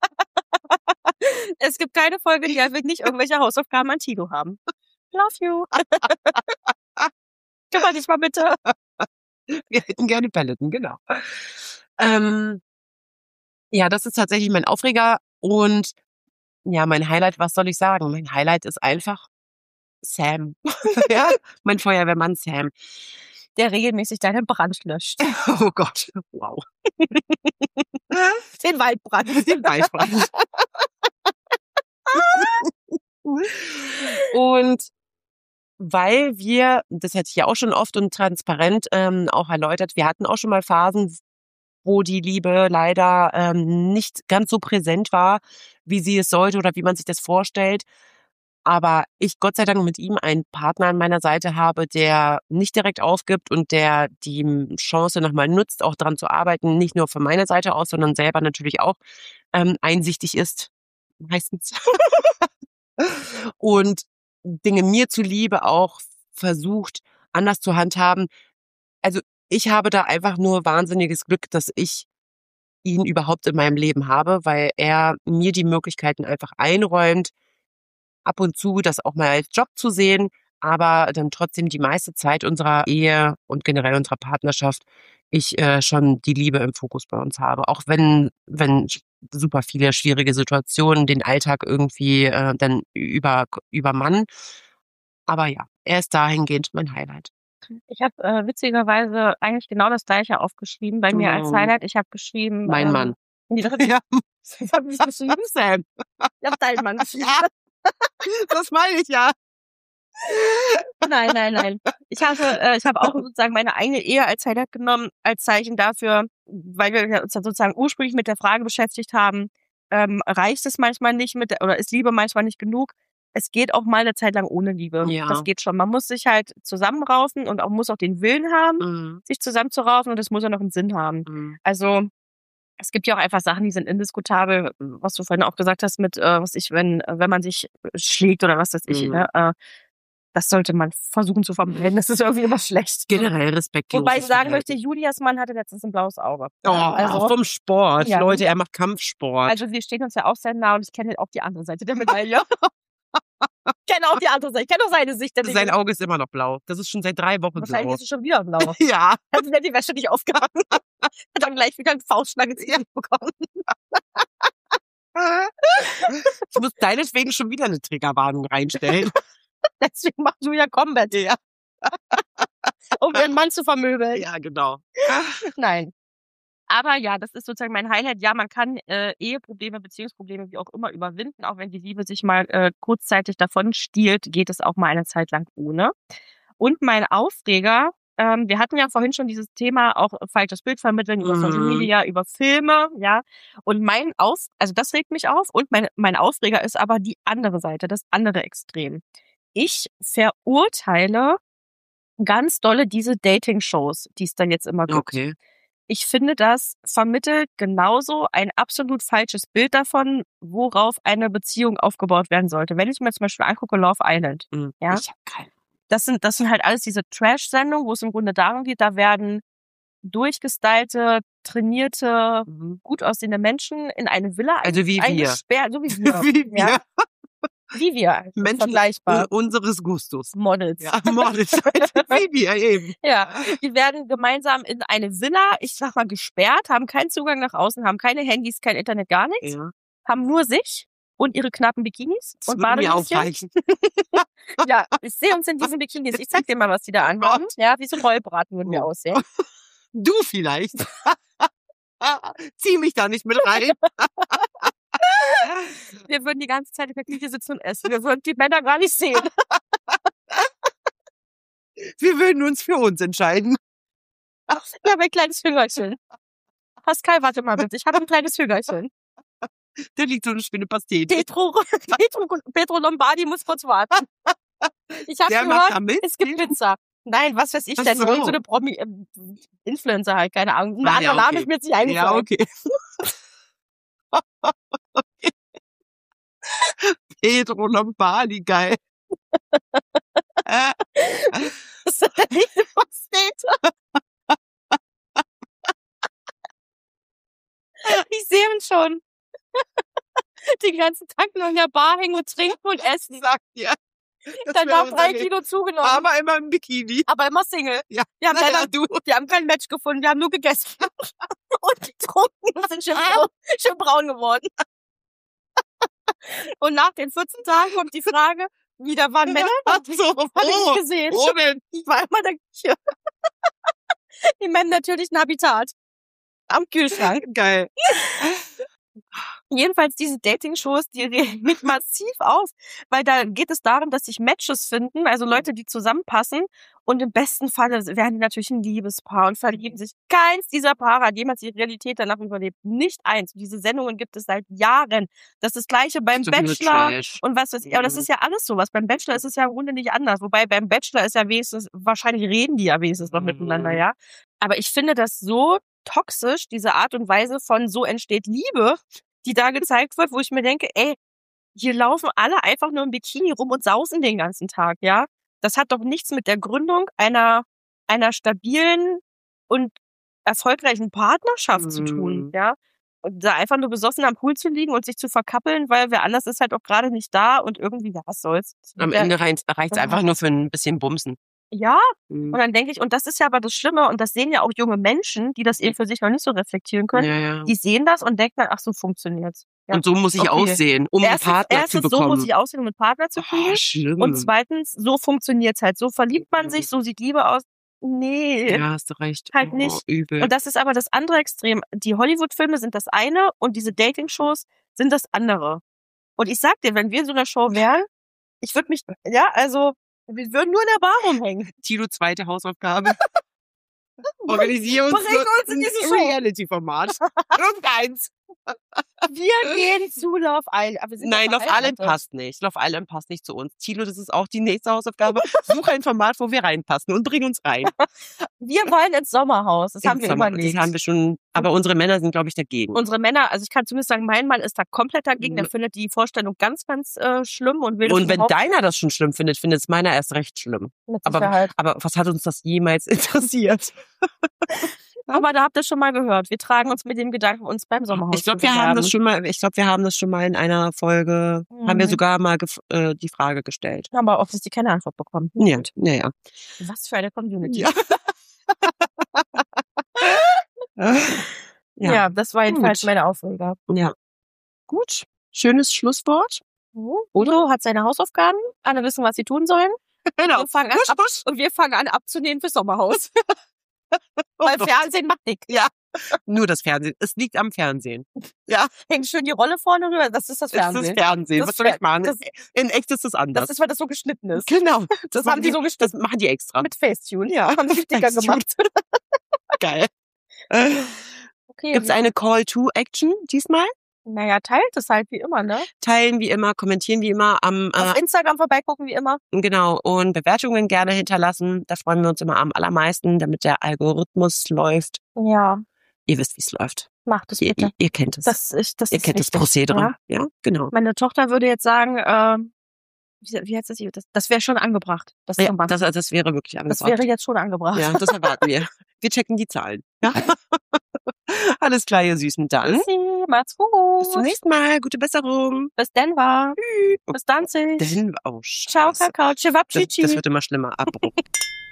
Es gibt keine Folge, die halt nicht irgendwelche Hausaufgaben an Tilo haben. Love you. Kümmere dich mal bitte. Wir hätten gerne Pelleten, genau. Ähm, ja, das ist tatsächlich mein Aufreger und ja, mein Highlight, was soll ich sagen? Mein Highlight ist einfach Sam. Ja, mein Feuerwehrmann Sam. Der regelmäßig deinen Brand löscht. Oh Gott, wow. Den Waldbrand. Den Waldbrand. cool. Und weil wir, das hatte ich ja auch schon oft und transparent ähm, auch erläutert, wir hatten auch schon mal Phasen, wo die Liebe leider ähm, nicht ganz so präsent war, wie sie es sollte oder wie man sich das vorstellt. Aber ich Gott sei Dank mit ihm einen Partner an meiner Seite habe, der nicht direkt aufgibt und der die Chance nochmal nutzt, auch daran zu arbeiten, nicht nur von meiner Seite aus, sondern selber natürlich auch ähm, einsichtig ist, meistens. Und Dinge mir zuliebe auch versucht, anders zu handhaben. Also ich habe da einfach nur wahnsinniges Glück, dass ich ihn überhaupt in meinem Leben habe, weil er mir die Möglichkeiten einfach einräumt, ab und zu das auch mal als Job zu sehen, aber dann trotzdem die meiste Zeit unserer Ehe und generell unserer Partnerschaft ich äh, schon die Liebe im Fokus bei uns habe. Auch wenn, wenn super viele schwierige Situationen den Alltag irgendwie äh, dann über, übermannen. Aber ja, er ist dahingehend mein Highlight. Ich habe äh, witzigerweise eigentlich genau das Gleiche aufgeschrieben bei mir als Oh. Highlight. Ich habe geschrieben... Mein ähm, Mann. Nee, das Ja, habe ich geschrieben. Sam. Ich habe deinen Mann geschrieben. Ja, das meine ich ja. Nein, nein, nein. Ich hatte, äh, ich habe auch sozusagen meine eigene Ehe als Highlight genommen, als Zeichen dafür, weil wir uns dann sozusagen ursprünglich mit der Frage beschäftigt haben, ähm, reicht es manchmal nicht mit, der, oder ist Liebe manchmal nicht genug? Es geht auch mal eine Zeit lang ohne Liebe. Ja. Das geht schon. Man muss sich halt zusammenraufen und auch muss auch den Willen haben, Mhm. sich zusammenzuraufen, und es muss ja noch einen Sinn haben. Mhm. Also es gibt ja auch einfach Sachen, die sind indiskutabel, was du vorhin auch gesagt hast mit, äh, was ich, wenn, wenn man sich schlägt oder was weiß ich, Mhm. ne, äh, das sollte man versuchen zu vermeiden. Das ist irgendwie immer schlecht. Generell respektlos. Wobei ich sagen möchte, Julias Mann hatte letztens ein blaues Auge. Oh, also, vom Sport. Ja. Leute, er macht Kampfsport. also wir stehen uns ja auch sehr nah und ich kenne auch die andere Seite der Medaille. Ich kenne auch die andere Seite. Ich kenne auch seine Sicht der Dinge. Sein Auge ist immer noch blau. Das ist schon seit drei Wochen Wahrscheinlich blau. ist es schon wieder blau. Ja. Hat sich ja die Wäsche nicht aufgehangen. Hat dann gleich wieder einen Faustschlag ins Gesicht bekommen. Ich muss deinetwegen schon wieder eine Triggerwarnung reinstellen. Deswegen macht Julia Combat. Ja. Um ihren Mann zu vermöbeln. Ja, genau. Nein. Aber ja, das ist sozusagen mein Highlight. Ja, man kann äh, Eheprobleme, Beziehungsprobleme, wie auch immer, überwinden. Auch wenn die Liebe sich mal äh, kurzzeitig davon stiehlt, geht es auch mal eine Zeit lang ohne. Und mein Aufreger, ähm, wir hatten ja vorhin schon dieses Thema, auch falsches Bild vermitteln über Mhm. Social Media, über Filme, ja. Und mein Auf, also das regt mich auf. Und mein, mein Aufreger ist aber die andere Seite, das andere Extrem. Ich verurteile ganz dolle diese Dating-Shows, die es dann jetzt immer gibt. Okay. Ich finde, das vermittelt genauso ein absolut falsches Bild davon, worauf eine Beziehung aufgebaut werden sollte. Wenn ich mir zum Beispiel angucke, Love Island, Mhm. ja, Ich hab keinen. das sind, das sind halt alles diese Trash-Sendungen, wo es im Grunde darum geht, da werden durchgestylte, trainierte, Mhm. gut aussehende Menschen in eine Villa Also wie wir. eingesperrt, so wie wir. Wie wir. Ja, wie wir, also Menschen vergleichbar. unseres Gustus. Models. Ja, Models. Wie wir eben. Ja, die werden gemeinsam in eine Villa, ich sag mal, gesperrt, haben keinen Zugang nach außen, haben keine Handys, kein Internet, gar nichts, Ja. haben nur sich und ihre knappen Bikinis Das und würde mir Badehöschen. aufreichen. Ja, ich sehe uns in diesen Bikinis. Ich zeig dir mal, was die da anhaben. Ja, wie so Rollbraten würden wir Oh. aussehen. Du vielleicht. Zieh mich da nicht mit rein. Wir würden die ganze Zeit in der Küche sitzen und essen. Wir würden die Männer gar nicht sehen. Wir würden uns für uns entscheiden. Wir haben ein kleines Hüngerchen. Pascal, warte mal bitte. Ich habe ein kleines Hüngerchen. Da liegt so eine schöne Pastete. Petro, Petro, Petro Lombardi muss kurz warten. Ich habe Der macht gehört, da mit? es gibt Pizza. Nein, was weiß ich Ach denn? so. Irgend so eine Promi, ähm, Influencer halt, keine Ahnung. Ein Ah, anderer ja, Name okay. ist mir jetzt nicht Ja, eingefallen. okay. Pedro Lombardi, geil. Äh, Das ist der nächste Pastete. Ich sehe ihn schon. Den ganzen Tag nur in der Bar hängen und trinken und essen. ich sag dir. Das Dann wäre noch unser drei Leben. Kilo zugenommen. Aber immer im Bikini. Aber immer Single. Ja. Wir haben, Naja, leider, du. wir haben kein Match gefunden, wir haben nur gegessen. Und getrunken und sind schön braun, schön braun geworden. Und nach den vierzehn Tagen kommt die Frage, wieder waren Männer? Ach so, Hab ich oh, nicht gesehen. wo denn? Ich war immer in der Küche. Die Männer natürlich ein Habitat. Am Kühlschrank. Geil. Jedenfalls diese Dating-Shows, die regen mich massiv auf, weil da geht es darum, dass sich Matches finden, also Leute, die zusammenpassen und im besten Falle werden die natürlich ein Liebespaar und verlieben sich. Keins dieser Paare hat jemals die Realität danach überlebt. Nicht eins. Und diese Sendungen gibt es seit Jahren. Das ist das Gleiche beim Bachelor und was weiß ich. Aber das ist ja alles sowas. Beim Bachelor ist es ja im Grunde nicht anders. Wobei beim Bachelor ist ja wenigstens, wahrscheinlich reden die ja wenigstens noch miteinander, ja. Aber ich finde das so toxisch, diese Art und Weise von so entsteht Liebe, die da gezeigt wird, wo ich mir denke, ey, hier laufen alle einfach nur im Bikini rum und sausen den ganzen Tag, ja? Das hat doch nichts mit der Gründung einer einer stabilen und erfolgreichen Partnerschaft Mhm. zu tun, ja? Und da einfach nur besoffen am Pool zu liegen und sich zu verkappeln, weil wer anders ist halt auch gerade nicht da und irgendwie, ja, was soll's. Am Der- Ende reicht es Ja. einfach nur für ein bisschen Bumsen. Ja, Mhm. und dann denke ich, und das ist ja aber das Schlimme, und das sehen ja auch junge Menschen, die das eben für sich noch nicht so reflektieren können, Ja, ja. die sehen das und denken dann, ach, so funktioniert's. Ja. Und so muss ich Okay. aussehen, um einen Erstens, Partner erstens zu so bekommen. muss ich aussehen, um einen Partner zu kriegen. Oh, schlimm. Und zweitens, so funktioniert's halt. So verliebt man sich, so sieht Liebe aus. Nee. Ja, hast du recht. Halt Oh, nicht. übel. Und das ist aber das andere Extrem. Die Hollywood-Filme sind das eine und diese Dating-Shows sind das andere. Und ich sag dir, wenn wir in so einer Show wären, ich würde mich, ja, also, wir würden nur in der Bar rumhängen. Tilo, zweite Hausaufgabe. Organisier uns, Bring uns in diese Show. Reality-Format. Irgendeins. Wir gehen zu Love Island. Aber wir sind Nein, doch Love Island verheiratet. passt nicht. Love Island passt nicht zu uns. Tilo, das ist auch die nächste Hausaufgabe. Suche ein Format, wo wir reinpassen und bring uns rein. Wir wollen ins Sommerhaus. Das haben wir Sommer- überlegt. Das haben wir schon, aber unsere Männer sind, glaube ich, dagegen. Unsere Männer, also ich kann zumindest sagen, mein Mann ist da komplett dagegen. Der Mhm. findet die Vorstellung ganz, ganz äh, schlimm und will das Und wenn überhaupt deiner das schon schlimm findet, findet es meiner erst recht schlimm. mit aber- Sicherheit. Aber was hat uns das jemals interessiert? Aber da habt ihr schon mal gehört. Wir tragen uns mit dem Gedanken, uns beim Sommerhaus Ich glaube, zu wir haben das bewerben. schon mal, ich glaube, wir haben das schon mal in einer Folge, haben wir Mhm. sogar mal gef- äh, die Frage gestellt. Haben aber offensichtlich keine Antwort bekommen. Ja, ja, ja. Was für eine Community. Ja. Ja, ja. das war jedenfalls Gut. meine Aufreger. Ja. Gut. Schönes Schlusswort. Udo hat seine Hausaufgaben. Alle wissen, was sie tun sollen. Genau. Wir fangen an, Push, ab, push. und wir fangen an abzunehmen fürs Sommerhaus. Oh Weil Gott. Fernsehen macht dick. Nur das Fernsehen. Es liegt am Fernsehen. Hängt schön die Rolle vorne rüber. Das ist das Es ist Fernsehen. das Fernsehen. Das Was soll ich Fer- machen? das- In echt ist es anders. Das ist, weil das so geschnitten ist. genau. Das machen haben die so Das geschnitten. machen die extra. Mit Facetune. Ja. Haben sie dicker Facetune. gemacht. Geil. Okay. Gibt es eine Call-to-Action diesmal? Naja, teilt es halt wie immer, ne? Teilen wie immer, kommentieren wie immer, am Auf äh, Instagram vorbeigucken wie immer. genau, und Bewertungen gerne hinterlassen. Da freuen wir uns immer am allermeisten, damit der Algorithmus läuft. Ja, Ihr wisst, wie es läuft. macht es Ihr, bitte. ihr, ihr kennt es. Das ist, das ihr ist kennt das wichtig, Prozedere. Ja? Ja, genau. Meine Tochter würde jetzt sagen, ähm, wie, wie heißt das hier? Das, das wäre schon angebracht. Das, Ja, zu machen. das, das wäre wirklich das angebracht. wäre jetzt schon angebracht. Ja, das erwarten wir. Wir checken die Zahlen. Ja? Alles klar, ihr Süßen. Dann Bussi, macht's gut. bis zum nächsten Mal. Gute Besserung. Bis Denver. Bis Danzig. Denn, oh, Ciao, Scheiße. Kakao. Das, Chewabchichi. das wird immer schlimmer. Abbruch.